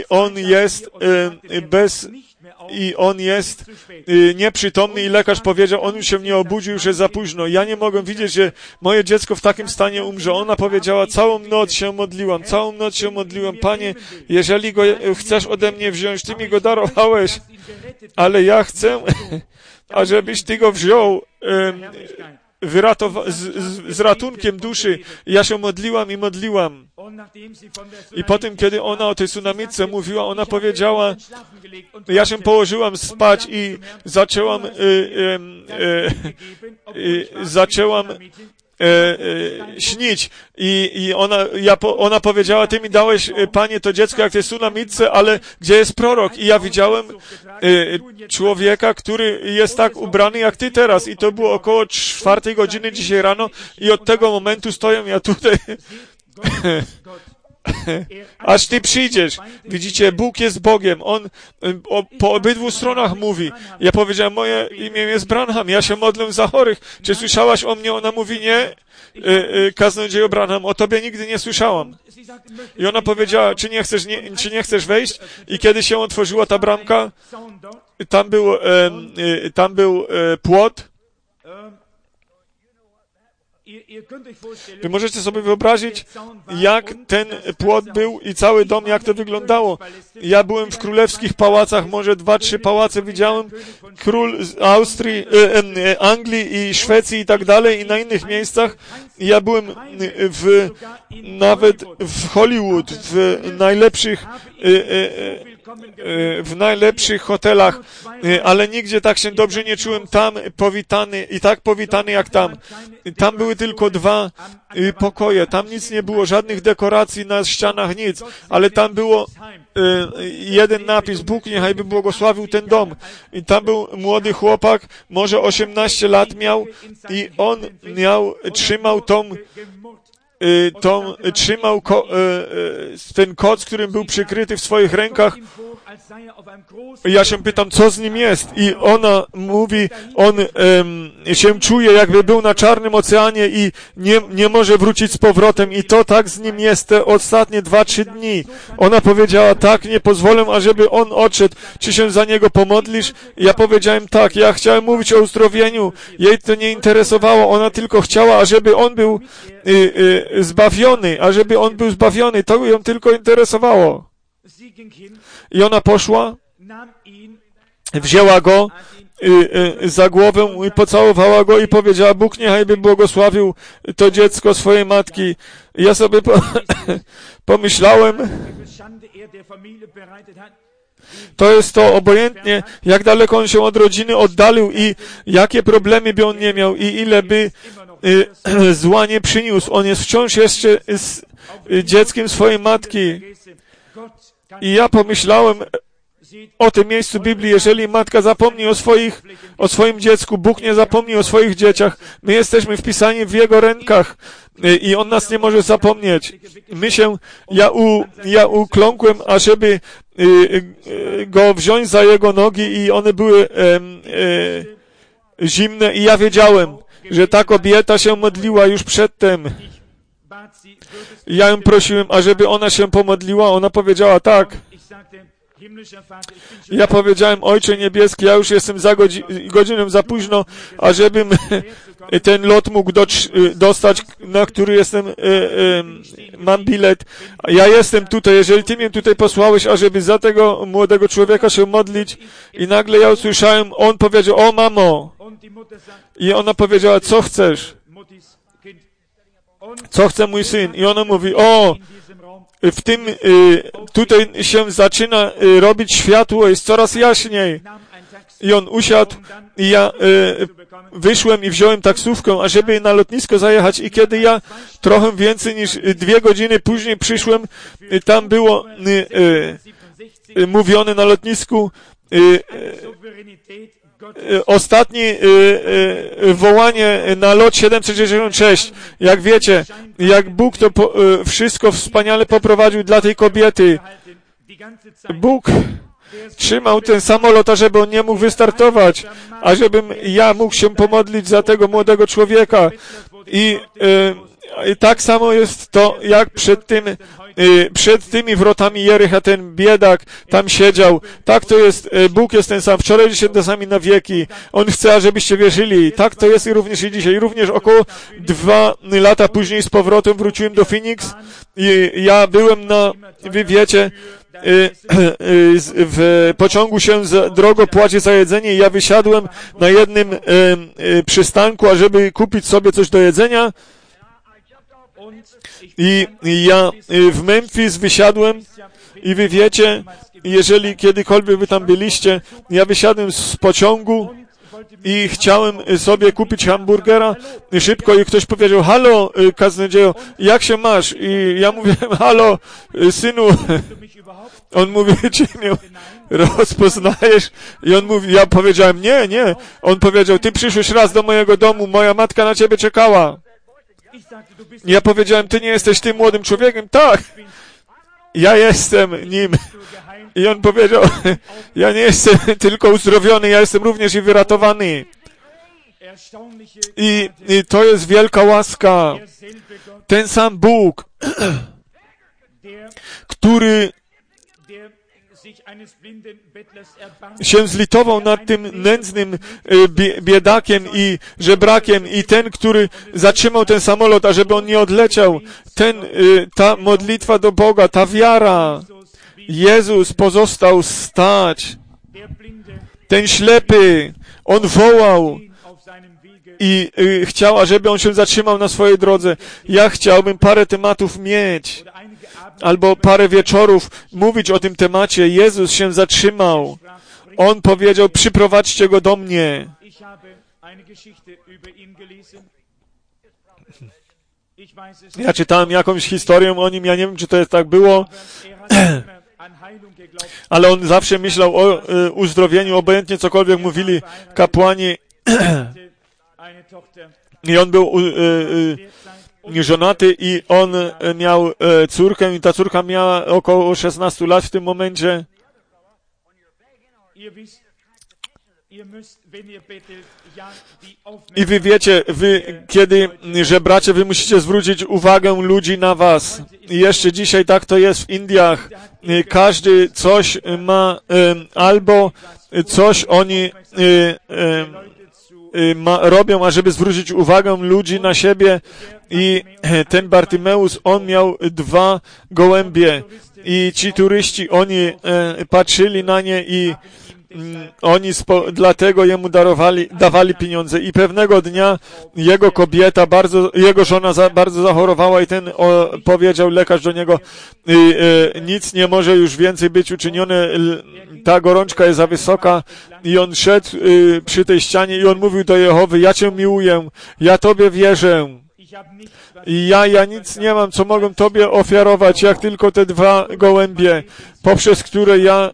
Speaker 1: on jest nieprzytomny i lekarz powiedział, on już się nie obudził, już jest za późno. Ja nie mogę widzieć, że moje dziecko w takim stanie umrze. Ona powiedziała, całą noc się modliłam. Panie, jeżeli go chcesz ode mnie wziąć, Ty mi go darowałeś, ale ja chcę, ażebyś Ty go wziął z ratunkiem duszy. Ja się modliłam. I potem, kiedy ona o tej Sunamitce mówiła, ona powiedziała, ja się położyłam spać i zaczęłam śnić. I ona powiedziała, Ty mi dałeś, Panie, to dziecko jak tej Sunamitce, ale gdzie jest prorok? I ja widziałem człowieka, który jest tak ubrany jak Ty teraz. I to było około 4 godziny dzisiaj rano i od tego momentu stoję ja tutaj. Aż Ty przyjdziesz. Widzicie, Bóg jest Bogiem. On po obydwu stronach mówi. Ja powiedziałem, moje imię jest Branham, ja się modlę za chorych. Czy słyszałaś o mnie? Ona mówi, nie, kaznodziejo Branham, o Tobie nigdy nie słyszałam. I ona powiedziała, czy nie chcesz wejść? I kiedy się otworzyła ta bramka, tam był płot. Wy możecie sobie wyobrazić, jak ten płot był i cały dom, jak to wyglądało. Ja byłem w królewskich pałacach, może 2-3 pałace widziałem, król z Austrii, Anglii i Szwecji i tak dalej i na innych miejscach. Ja byłem nawet w Hollywood, w najlepszych hotelach, ale nigdzie tak się dobrze nie czułem tam powitany jak tam. Tam były tylko 2 pokoje, tam nic nie było, żadnych dekoracji na ścianach, nic, ale tam było jeden napis, Bóg niechaj by błogosławił ten dom. I tam był młody chłopak, może 18 lat miał i on trzymał tą trzymał ten koc, którym był przykryty w swoich rękach. Ja się pytam, co z nim jest? I ona mówi, on się czuje, jakby był na czarnym oceanie i nie może wrócić z powrotem. I to tak z nim jest te ostatnie 2-3 dni. Ona powiedziała, tak, nie pozwolę, ażeby on odszedł. Czy się za niego pomodlisz? Ja powiedziałem, tak, ja chciałem mówić o uzdrowieniu. Jej to nie interesowało. Ona tylko chciała, ażeby on był zbawiony, ażeby on był zbawiony. To ją tylko interesowało. I ona poszła, wzięła go za głowę i pocałowała go i powiedziała, Bóg niechaj by błogosławił to dziecko swojej matki. Ja sobie pomyślałem, to jest to obojętnie, jak daleko on się od rodziny oddalił i jakie problemy by on nie miał i ile by zła nie przyniósł. On jest wciąż jeszcze dzieckiem swojej matki. I ja pomyślałem o tym miejscu Biblii, jeżeli matka zapomni o swoim dziecku, Bóg nie zapomni o swoich dzieciach. My jesteśmy wpisani w Jego rękach i On nas nie może zapomnieć. Ja ukląkłem, ażeby go wziąć za jego nogi i one były zimne i ja wiedziałem, że ta kobieta się modliła już przedtem. Ja ją prosiłem, ażeby ona się pomodliła. Ona powiedziała tak. Ja powiedziałem, Ojcze Niebieski, ja już jestem za godziną za późno, ażebym ten lot mógł dostać, na który mam bilet. Ja jestem tutaj, jeżeli Ty mnie tutaj posłałeś, ażeby za tego młodego człowieka się modlić. I nagle ja usłyszałem, on powiedział, o mamo. I ona powiedziała, co chcesz? Co chce mój syn? I ona mówi, tutaj się zaczyna robić światło, jest coraz jaśniej. I on usiadł i ja wyszłem i wziąłem taksówkę, ażeby na lotnisko zajechać i kiedy ja trochę więcej niż 2 godziny później przyszłem, tam było mówione na lotnisku ostatnie wołanie na lot 766. Jak wiecie, jak Bóg to wszystko wspaniale poprowadził dla tej kobiety. Bóg trzymał ten samolot, ażeby on nie mógł wystartować, ażebym ja mógł się pomodlić za tego młodego człowieka. I tak samo jest to, jak przed tymi wrotami Jericha ten biedak tam siedział. Tak to jest, Bóg jest ten sam, wczoraj, dzisiaj, czasami na wieki. On chce, ażebyście wierzyli. Tak to jest również i dzisiaj. Również około 2 lata później z powrotem wróciłem do Phoenix i ja byłem wy wiecie, w pociągu się drogo płaci za jedzenie i ja wysiadłem na jednym przystanku, ażeby kupić sobie coś do jedzenia. I ja w Memphis wysiadłem i wy wiecie, jeżeli kiedykolwiek wy tam byliście, ja wysiadłem z pociągu i chciałem sobie kupić hamburgera szybko i ktoś powiedział, halo, kaznodziejo, jak się masz? I ja mówiłem, halo, synu. On mówi, czy mnie rozpoznajesz? I on mówi, ja powiedziałem, nie. On powiedział, ty przyszłeś raz do mojego domu, moja matka na ciebie czekała. Ja powiedziałem, ty nie jesteś tym młodym człowiekiem? Tak, ja jestem nim. I on powiedział, ja nie jestem tylko uzdrowiony, ja jestem również i wyratowany. I to jest wielka łaska. Ten sam Bóg, który się zlitował nad tym nędznym biedakiem i żebrakiem i ten, który zatrzymał ten samolot, ażeby on nie odleciał. Ta modlitwa do Boga, ta wiara. Jezus pozostał stać. Ten ślepy, on wołał i chciał, ażeby on się zatrzymał na swojej drodze. Ja chciałbym parę tematów mieć, albo parę wieczorów mówić o tym temacie. Jezus się zatrzymał. On powiedział, przyprowadźcie go do mnie. Ja czytałem jakąś historię o nim, ja nie wiem, czy to tak było, ale on zawsze myślał o uzdrowieniu, obojętnie cokolwiek mówili kapłani. I on był żonaty i on miał córkę i ta córka miała około 16 lat w tym momencie. I wy wiecie, kiedy żebracie, wy musicie zwrócić uwagę ludzi na was. I jeszcze dzisiaj tak to jest w Indiach. Każdy coś ma, albo coś oni robią, ażeby zwrócić uwagę ludzi na siebie. I ten Bartymeus, on miał 2 gołębie. I ci turyści, oni patrzyli na nie i oni dlatego jemu dawali pieniądze. I pewnego dnia jego kobieta, jego żona bardzo zachorowała i ten powiedział lekarz do niego, nic nie może już więcej być uczynione, ta gorączka jest za wysoka. I on szedł przy tej ścianie i on mówił do Jehowy, ja Cię miłuję, ja Tobie wierzę. I ja nic nie mam, co mogę Tobie ofiarować, jak tylko te 2 gołębie, poprzez które ja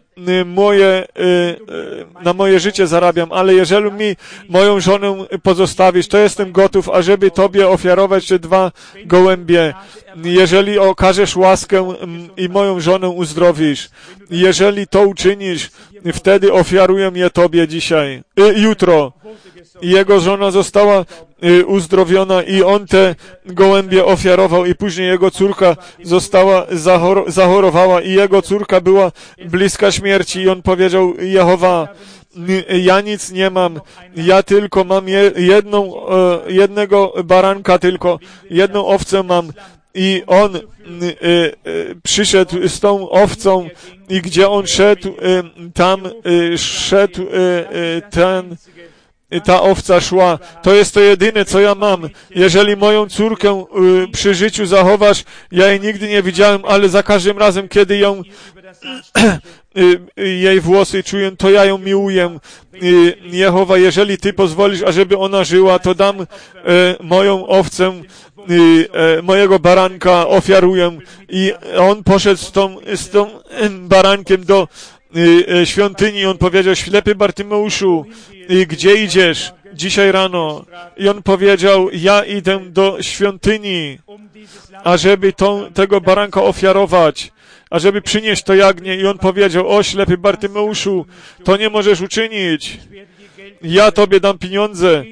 Speaker 1: na moje życie zarabiam. Ale jeżeli mi moją żonę pozostawisz, to jestem gotów, ażeby Tobie ofiarować te 2 gołębie. Jeżeli okażesz łaskę i moją żonę uzdrowisz, jeżeli to uczynisz, wtedy ofiaruję je Tobie dzisiaj, jutro. I jego żona została uzdrowiona i on te gołębie ofiarował i później jego córka zachorowała i jego córka była bliska śmierci i on powiedział, Jehowa, ja nic nie mam, ja tylko mam jednego baranka tylko, jedną owcę mam. I on przyszedł z tą owcą i gdzie on szedł, tam szedł ta owca szła. To jest to jedyne, co ja mam. Jeżeli moją córkę przy życiu zachowasz, ja jej nigdy nie widziałem, ale za każdym razem, kiedy ją jej włosy czuję, to ja ją miłuję. Jehowa, jeżeli Ty pozwolisz, ażeby ona żyła, to dam moją owcę, mojego baranka ofiaruję. I on poszedł z tą barankiem do świątyni i on powiedział, ślepy Bartymeuszu, gdzie idziesz dzisiaj rano? I on powiedział, ja idę do świątyni, ażeby tego baranka ofiarować, ażeby przynieść to jagnię. I on powiedział, o ślepy Bartymeuszu, to nie możesz uczynić. Ja Tobie dam pieniądze.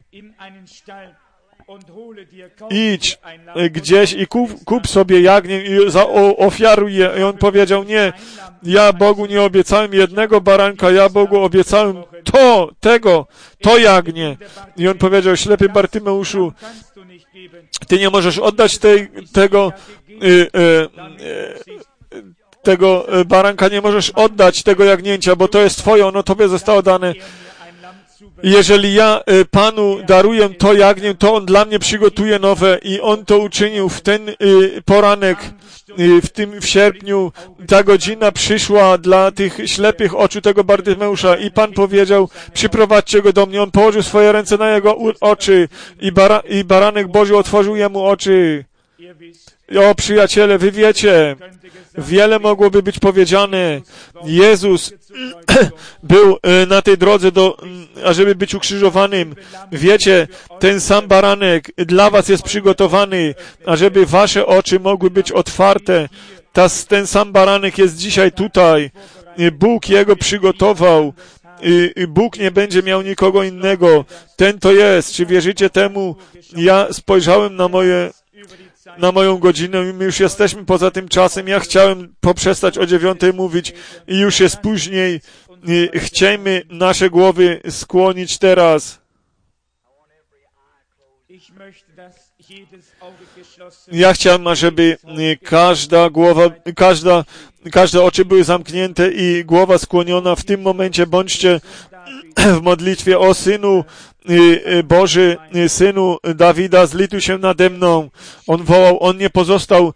Speaker 1: Idź gdzieś i kup sobie jagnię i ofiaruj je. I on powiedział, nie, ja Bogu nie obiecałem jednego baranka, ja Bogu obiecałem to jagnię. I on powiedział, ślepy Bartymeuszu, Ty nie możesz oddać tego baranka, nie możesz oddać tego jagnięcia, bo to jest Twoje, ono Tobie zostało dane. Jeżeli ja Panu daruję to jagnię, to On dla mnie przygotuje nowe i On to uczynił w ten poranek, w sierpniu. Ta godzina przyszła dla tych ślepych oczu tego Bartymeusza i Pan powiedział, przyprowadźcie go do mnie. On położył swoje ręce na jego oczy i baranek Boży otworzył jemu oczy. O przyjaciele, wy wiecie, wiele mogłoby być powiedziane. Jezus był na tej drodze ażeby być ukrzyżowanym. Wiecie, ten sam baranek dla was jest przygotowany, ażeby wasze oczy mogły być otwarte. Ten sam baranek jest dzisiaj tutaj. Bóg jego przygotował. Bóg nie będzie miał nikogo innego. Ten to jest. Czy wierzycie temu? Ja spojrzałem na moją godzinę i my już jesteśmy poza tym czasem. Ja chciałem poprzestać o 9:00 mówić i już jest później. Chciejmy nasze głowy skłonić teraz. Ja chciałem, ażeby każde oczy były zamknięte i głowa skłoniona. W tym momencie bądźcie w modlitwie, o Synu Boży, Synu Dawida, zlituj się nade mną. On wołał, on nie pozostał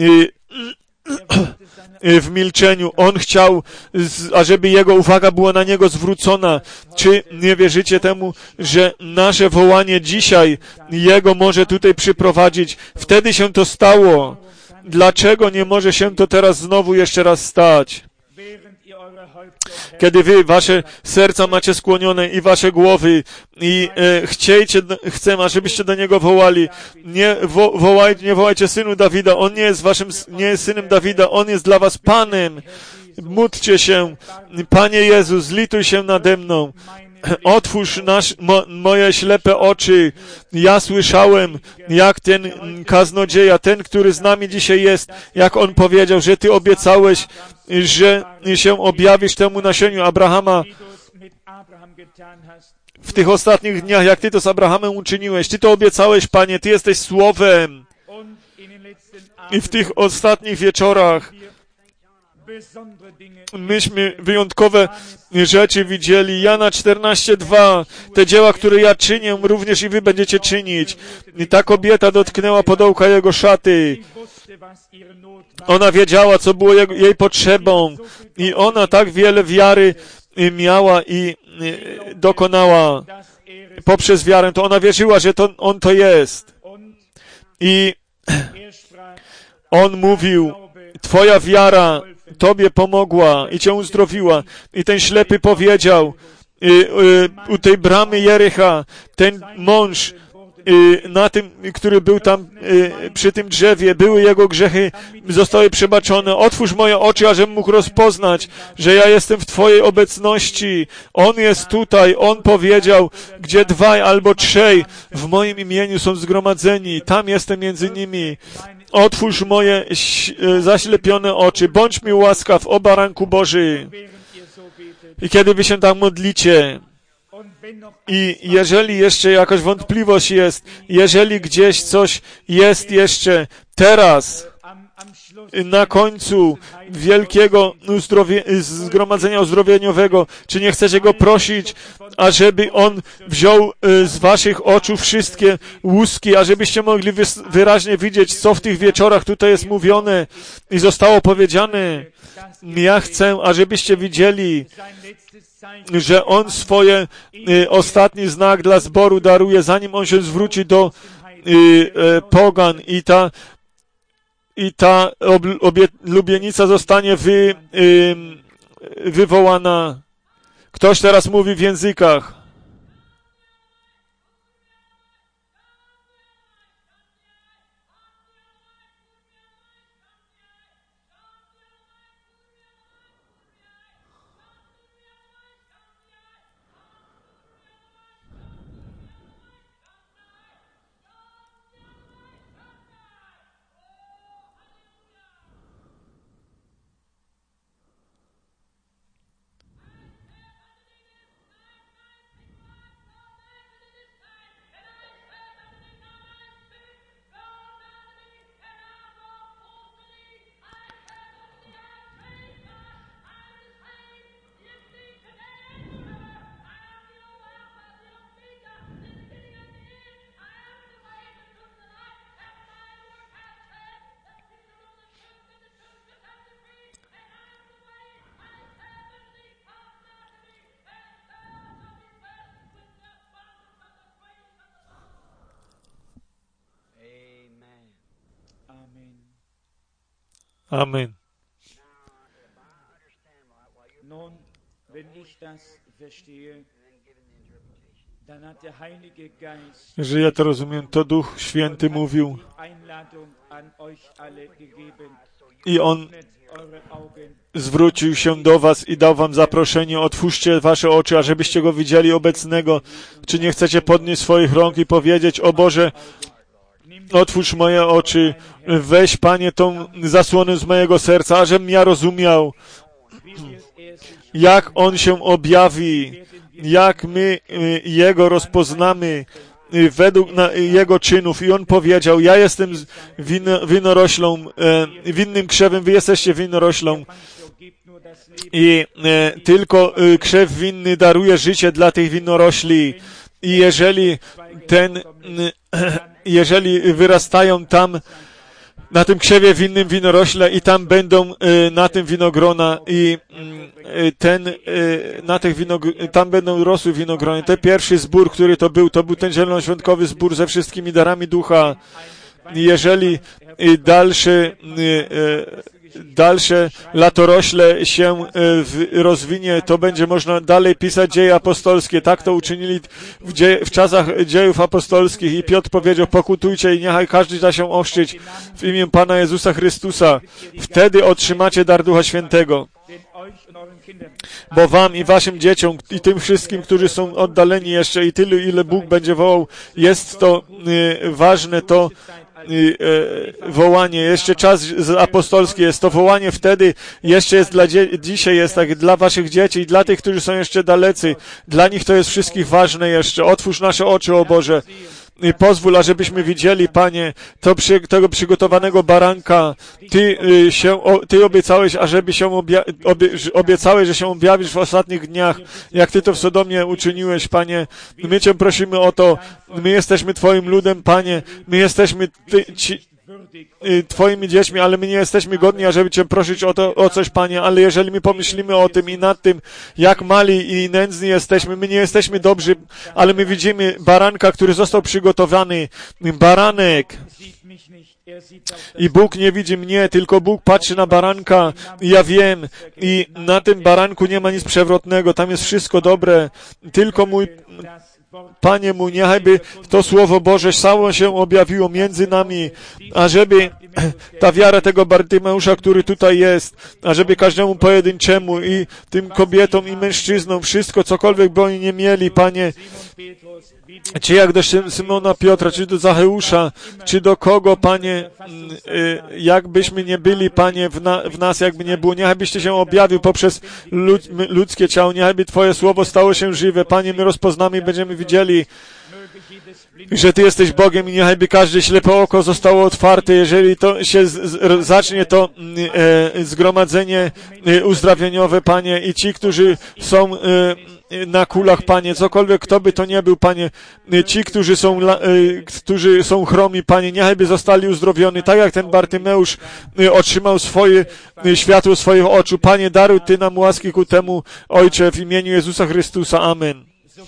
Speaker 1: w milczeniu. On chciał, ażeby jego uwaga była na niego zwrócona. Czy nie wierzycie temu, że nasze wołanie dzisiaj jego może tutaj przyprowadzić? Wtedy się to stało. Dlaczego nie może się to teraz znowu jeszcze raz stać? kiedy wy wasze serca macie skłonione i wasze głowy i chcę, ażebyście do Niego wołali. Nie wołajcie synu Dawida, On nie jest synem Dawida, On jest dla was Panem. Módlcie się, Panie Jezu, zlituj się nade mną. Otwórz moje ślepe oczy. Ja słyszałem, jak ten kaznodzieja, ten, który z nami dzisiaj jest, jak on powiedział, że Ty obiecałeś, że się objawisz temu nasieniu Abrahama w tych ostatnich dniach, jak Ty to z Abrahamem uczyniłeś. Ty to obiecałeś, Panie, Ty jesteś Słowem. I w tych ostatnich wieczorach myśmy wyjątkowe rzeczy widzieli. Jana 14:2. Te dzieła, które ja czynię, również i wy będziecie czynić. I ta kobieta dotknęła podołka jego szaty. Ona wiedziała, co było jej potrzebą. I ona tak wiele wiary miała i dokonała poprzez wiarę. To ona wierzyła, że On to jest. I On mówił, Twoja wiara Tobie pomogła i Cię uzdrowiła. I ten ślepy powiedział, u tej bramy Jericha, ten mąż, który był tam przy tym drzewie, były jego grzechy, zostały przebaczone. Otwórz moje oczy, ażebym mógł rozpoznać, że ja jestem w Twojej obecności. On jest tutaj. On powiedział, gdzie 2 albo 3 w moim imieniu są zgromadzeni, tam jestem między nimi. Otwórz moje zaślepione oczy. Bądź mi łaskaw, o Baranku Boży. I kiedy wy się tam modlicie, i jeżeli jeszcze jakaś wątpliwość jest, jeżeli gdzieś coś jest jeszcze teraz, na końcu wielkiego zgromadzenia uzdrowieniowego, czy nie chcecie Go prosić, ażeby On wziął z waszych oczu wszystkie łuski, ażebyście mogli wyraźnie widzieć, co w tych wieczorach tutaj jest mówione i zostało powiedziane. Ja chcę, ażebyście widzieli, że On swoje ostatni znak dla zboru daruje, zanim On się zwróci do pogan i ta oblubienica zostanie wywołana. Ktoś teraz mówi w językach. Amen. Jeżeli ja to rozumiem, to Duch Święty mówił i On zwrócił się do was i dał wam zaproszenie. Otwórzcie wasze oczy, ażebyście Go widzieli obecnego. Czy nie chcecie podnieść swoich rąk i powiedzieć: o Boże, otwórz moje oczy, weź, Panie, tą zasłonę z mojego serca, ażebym ja rozumiał, jak On się objawi, jak my Jego rozpoznamy według Jego czynów. I On powiedział: ja jestem winoroślą, winnym krzewem, wy jesteście winoroślą. I tylko krzew winny daruje życie dla tych winorośli. I jeżeli wyrastają tam na tym krzewie winnym winorośle i tam będą na tym winogrona i tam będą rosły winogrony. Ten pierwszy zbór, który to był ten zielonoświątkowy zbór ze wszystkimi darami ducha. Jeżeli dalsze dalsze latorośle się rozwinie, to będzie można dalej pisać dzieje apostolskie. Tak to uczynili w czasach dziejów apostolskich i Piotr powiedział, pokutujcie i niechaj każdy da się ochrzcić w imię Pana Jezusa Chrystusa. Wtedy otrzymacie dar Ducha Świętego. Bo wam i waszym dzieciom i tym wszystkim, którzy są oddaleni jeszcze i tylu, ile Bóg będzie wołał, jest to ważne, to wołanie, jeszcze czas apostolski jest, to wołanie wtedy jeszcze jest dzisiaj jest tak dla waszych dzieci i dla tych, którzy są jeszcze dalecy. Dla nich to jest wszystkich ważne jeszcze. Otwórz nasze oczy, o Boże. I pozwól, ażebyśmy widzieli, Panie, tego przygotowanego baranka. Ty obiecałeś, ażeby się obiecałeś, że się objawisz w ostatnich dniach, jak Ty to w Sodomie uczyniłeś, Panie. My Cię prosimy o to. My jesteśmy Twoim ludem, Panie. My jesteśmy Twoimi dziećmi, ale my nie jesteśmy godni, ażeby Cię prosić o coś, Panie, ale jeżeli my pomyślimy o tym i nad tym, jak mali i nędzni jesteśmy, my nie jesteśmy dobrzy, ale my widzimy baranka, który został przygotowany, baranek. I Bóg nie widzi mnie, tylko Bóg patrzy na baranka i ja wiem. I na tym baranku nie ma nic przewrotnego, tam jest wszystko dobre. Tylko Panie mój, niechajby to Słowo Boże samo się objawiło między nami, ażeby ta wiara tego Bartymeusza, który tutaj jest, ażeby każdemu pojedynczemu i tym kobietom i mężczyznom, wszystko, cokolwiek by oni nie mieli, Panie, czy jak do Szymona Piotra, czy do Zacheusza, czy do kogo, Panie, jakbyśmy nie byli, Panie, w nas jakby nie było, niechajbyście się objawił poprzez ludzkie ciało, niechajby Twoje Słowo stało się żywe, Panie, my rozpoznamy i będziemy widzieli, że Ty jesteś Bogiem i niechajby każde ślepe oko zostało otwarte, jeżeli to się zacznie to zgromadzenie uzdrawieniowe, Panie, i ci, którzy są na kulach, Panie, cokolwiek, kto by to nie był, Panie, ci, którzy są chromi, Panie, niechajby zostali uzdrowieni, tak jak ten Bartymeusz otrzymał swoje światło swoich oczu. Panie, daruj Ty nam łaski ku temu, Ojcze, w imieniu Jezusa Chrystusa. Amen.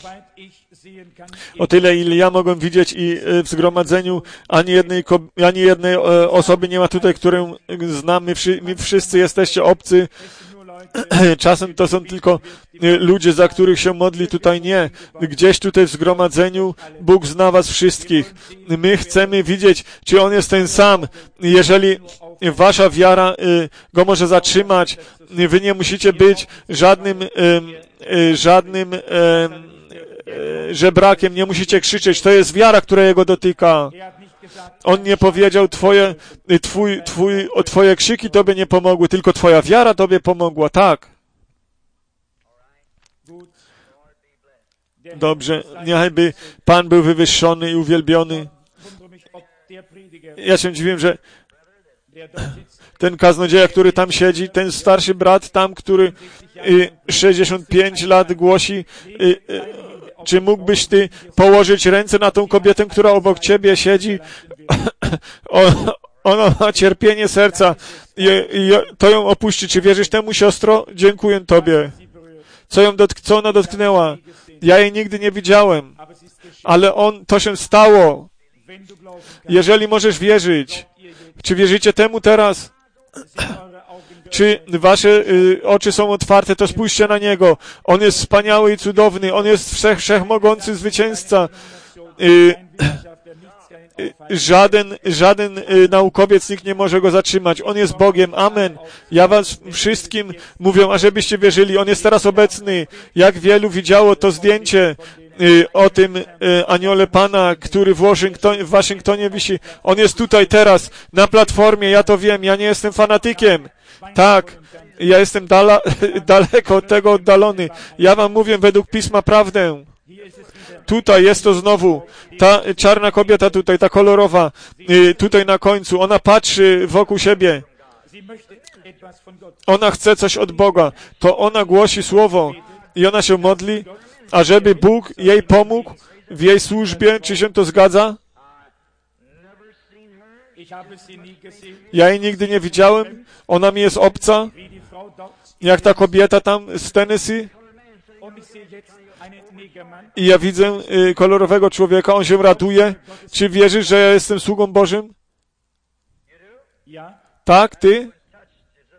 Speaker 1: O tyle, ile ja mogłem widzieć i w zgromadzeniu ani jednej osoby nie ma tutaj, którą znamy. My wszyscy jesteście obcy. Czasem to są tylko ludzie, za których się modli, tutaj nie. Gdzieś tutaj w zgromadzeniu Bóg zna was wszystkich. My chcemy widzieć, czy On jest ten sam. Jeżeli wasza wiara go może zatrzymać, wy nie musicie być żadnym żebrakiem, nie musicie krzyczeć. To jest wiara, która Jego dotyka. On nie powiedział, twoje krzyki Tobie nie pomogły, tylko Twoja wiara Tobie pomogła. Tak. Dobrze. Niechajby Pan był wywyższony i uwielbiony. Ja się dziwię, że ten kaznodzieja, który tam siedzi, ten starszy brat tam, który 65 lat głosi, czy mógłbyś Ty położyć ręce na tą kobietę, która obok Ciebie siedzi? Ona ma cierpienie serca i to ją opuści. Czy wierzysz temu, siostro? Dziękuję Tobie. Co ona dotknęła? Ja jej nigdy nie widziałem, ale to się stało. Jeżeli możesz wierzyć, czy wierzycie temu teraz? Czy wasze oczy są otwarte, to spójrzcie na Niego. On jest wspaniały i cudowny. On jest wszechmogący zwycięzca. Żaden naukowiec, nikt nie może Go zatrzymać. On jest Bogiem. Amen. Ja was wszystkim mówię, ażebyście wierzyli. On jest teraz obecny. Jak wielu widziało to zdjęcie o tym aniole Pana, który w Waszyngtonie wisi. On jest tutaj teraz, na platformie. Ja to wiem. Ja nie jestem fanatykiem. Tak, ja jestem daleko od tego oddalony. Ja wam mówię według Pisma prawdę. Tutaj jest to znowu. Ta czarna kobieta tutaj, ta kolorowa, tutaj na końcu. Ona patrzy wokół siebie. Ona chce coś od Boga. To ona głosi słowo i ona się modli, ażeby Bóg jej pomógł w jej służbie. Czy się to zgadza? Ja jej nigdy nie widziałem. Ona mi jest obca, jak ta kobieta tam z Tennessee. I ja widzę kolorowego człowieka, on się raduje. Czy wierzysz, że ja jestem sługą Bożym? Tak, ty?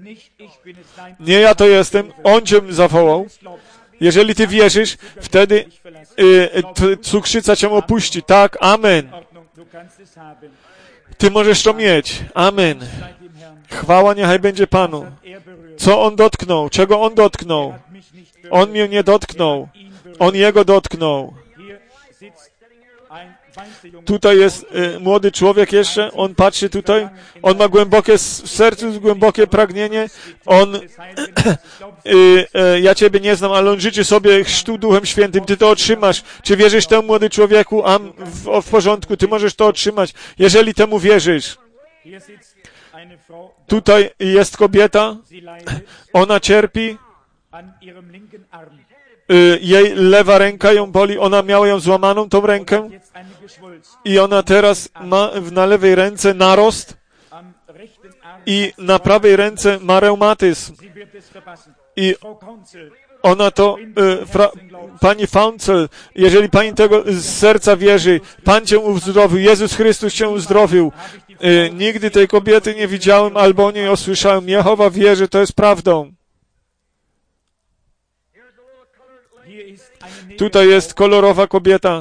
Speaker 1: Nie ja to jestem, On Cię zawołał. Jeżeli Ty wierzysz, wtedy cukrzyca Cię opuści. Tak, amen. Ty możesz to mieć. Amen. Chwała niechaj będzie Panu. Co On dotknął? Czego On dotknął? On mnie nie dotknął. On Jego dotknął. Tutaj jest młody człowiek jeszcze, on patrzy tutaj, on ma głębokie w sercu, głębokie pragnienie, on, ja Ciebie nie znam, ale on życzy sobie chrztu Duchem Świętym, Ty to otrzymasz. Czy wierzysz temu, młody człowieku? W porządku, Ty możesz to otrzymać, jeżeli temu wierzysz. Tutaj jest kobieta, ona cierpi, jej lewa ręka ją boli, ona miała ją złamaną, tą rękę, i ona teraz ma na lewej ręce narost i na prawej ręce ma reumatyzm. I ona to, pani Fauncel, jeżeli pani tego z serca wierzy, Pan Cię uzdrowił, Jezus Chrystus Cię uzdrowił. Nigdy tej kobiety nie widziałem albo o niej usłyszałem. Jehowa wierzy, to jest prawdą. Tutaj jest kolorowa kobieta.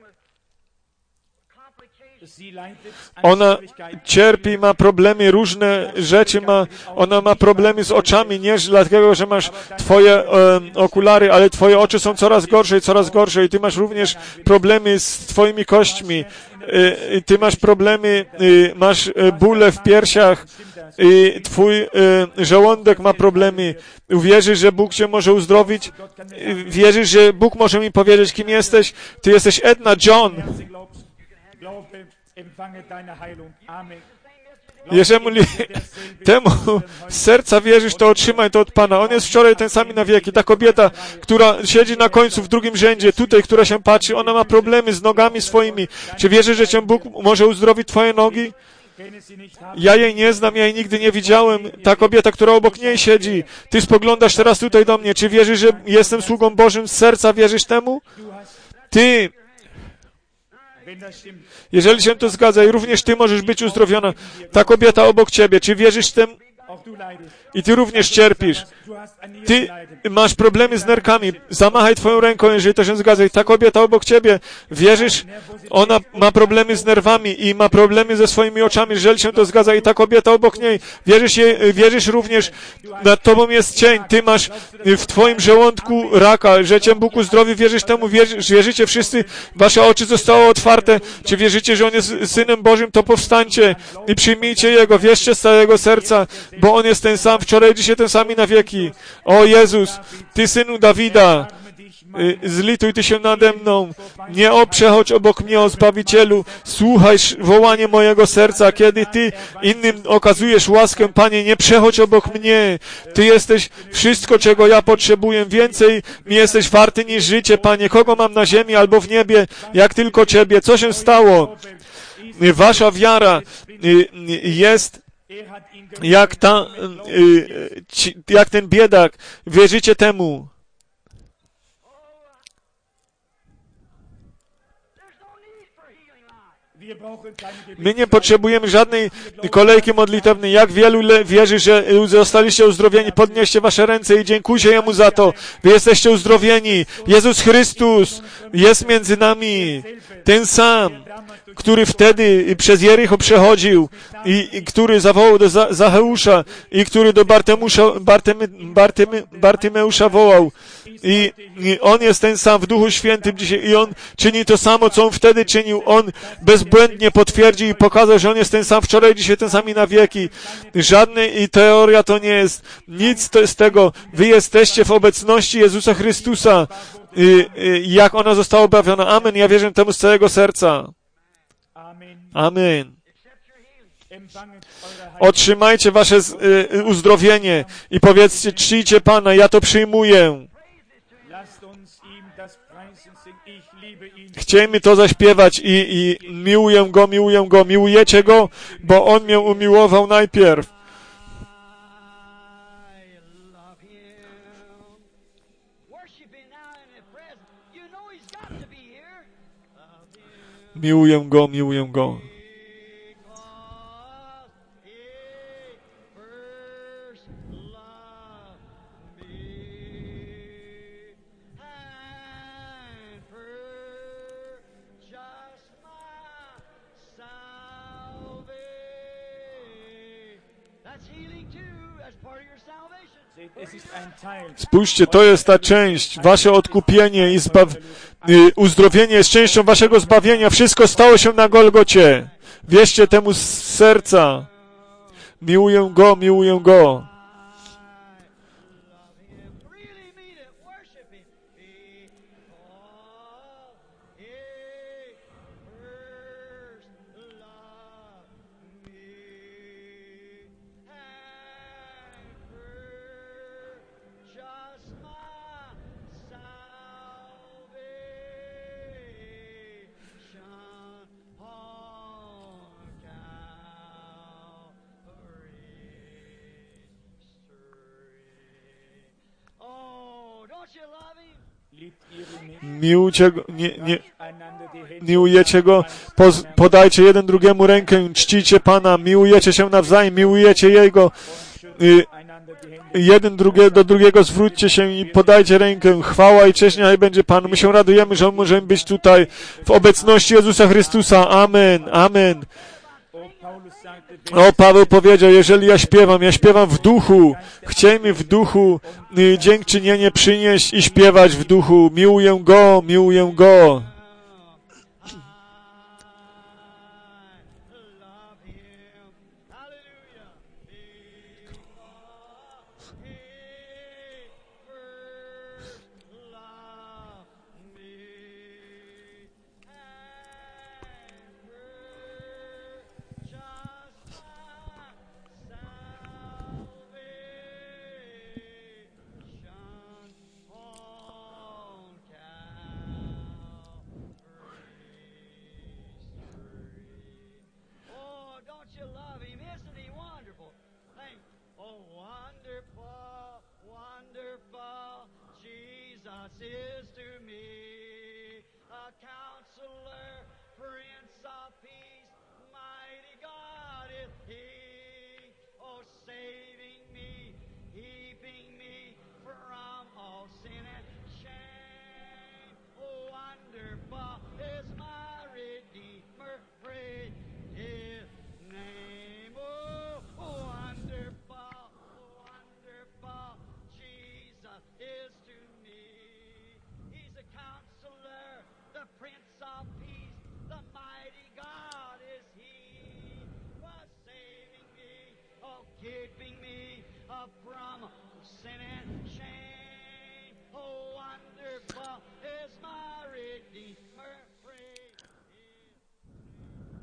Speaker 1: Ona cierpi, ma problemy, różne rzeczy ma. Ona ma problemy z oczami, nie dlatego, że masz Twoje okulary, ale Twoje oczy są coraz gorsze i Ty masz również problemy z Twoimi kośćmi. Ty masz problemy, masz bóle w piersiach i Twój żołądek ma problemy. Wierzysz, że Bóg Cię może uzdrowić? Wierzysz, że Bóg może mi powiedzieć, kim jesteś? Ty jesteś Edna John. Jeżeli temu z serca wierzysz, to otrzymaj to od Pana. On jest wczoraj ten sam na wieki. Ta kobieta, która siedzi na końcu w drugim rzędzie, tutaj, która się patrzy, ona ma problemy z nogami swoimi. Czy wierzysz, że Cię Bóg może uzdrowić Twoje nogi? Ja jej nie znam, ja jej nigdy nie widziałem. Ta kobieta, która obok niej siedzi. Ty spoglądasz teraz tutaj do mnie. Czy wierzysz, że jestem sługą Bożym? Z serca wierzysz temu? Ty... Jeżeli się to zgadza i również Ty możesz być uzdrowiona, ta kobieta obok Ciebie, czy wierzysz temu? I Ty również cierpisz. Ty masz problemy z nerkami. Zamachaj Twoją ręką, jeżeli to się zgadza. I ta kobieta obok Ciebie, wierzysz? Ona ma problemy z nerwami i ma problemy ze swoimi oczami, jeżeli się to zgadza. I ta kobieta obok niej, wierzysz również, nad Tobą jest cień. Ty masz w Twoim żołądku raka, że Cię Bóg uzdrowi. Wierzysz temu? Wierzycie wszyscy? Wasze oczy zostały otwarte. Czy wierzycie, że On jest Synem Bożym? To powstańcie i przyjmijcie Jego. Wierzcie z całego serca, bo On jest ten sam wczoraj, dzisiaj ten sam i na wieki. O Jezus, Ty, Synu Dawida, zlituj Ty się nade mną. Nie przechodź obok mnie, o Zbawicielu. Słuchaj wołanie mojego serca. Kiedy Ty innym okazujesz łaskę, Panie, nie przechodź obok mnie. Ty jesteś wszystko, czego ja potrzebuję. Więcej mi jesteś warty niż życie, Panie. Kogo mam na ziemi albo w niebie, jak tylko Ciebie. Co się stało? Wasza wiara jest jak ten biedak. Wierzycie temu? My nie potrzebujemy żadnej kolejki modlitewnej. Jak wielu wierzy, że zostaliście uzdrowieni, podnieście wasze ręce i dziękujcie Jemu za to. Wy jesteście uzdrowieni. Jezus Chrystus jest między nami. Ten sam, który wtedy przez Jericho przechodził i który zawołał do Zacheusza i który do Bartymeusza wołał. I On jest ten sam w Duchu Świętym dzisiaj i On czyni to samo, co On wtedy czynił. On bezbłędnie potwierdził i pokazał, że On jest ten sam wczoraj, dzisiaj ten sam i na wieki. Żadnej teoria to nie jest. Nic z tego. Wy jesteście w obecności Jezusa Chrystusa. Jak ona została objawiona. Amen. Ja wierzę temu z całego serca. Amen. Otrzymajcie wasze uzdrowienie i powiedzcie, czcijcie Pana, ja to przyjmuję. Chciejmy to zaśpiewać i miłuję Go. Miłujecie Go, bo On mnie umiłował najpierw. Miłuję Go. Spójrzcie, to jest ta część, wasze odkupienie i uzdrowienie jest częścią waszego zbawienia. Wszystko stało się na Golgocie. Wierzcie temu z serca. Miłuję Go, miłuję Go. Miłujcie Go, miłujecie Go, podajcie jeden drugiemu rękę, czcicie Pana, miłujecie się nawzajem, miłujecie Jego, jeden do drugiego zwróćcie się i podajcie rękę. Chwała i cześć niechaj będzie Panu. My się radujemy, że możemy być tutaj w obecności Jezusa Chrystusa. Amen, amen. O, Paweł powiedział, jeżeli ja śpiewam w duchu. Chciejmy w duchu dziękczynienie przynieść i śpiewać w duchu. Miłuję Go, miłuję Go.
Speaker 2: Keeping me from sinning.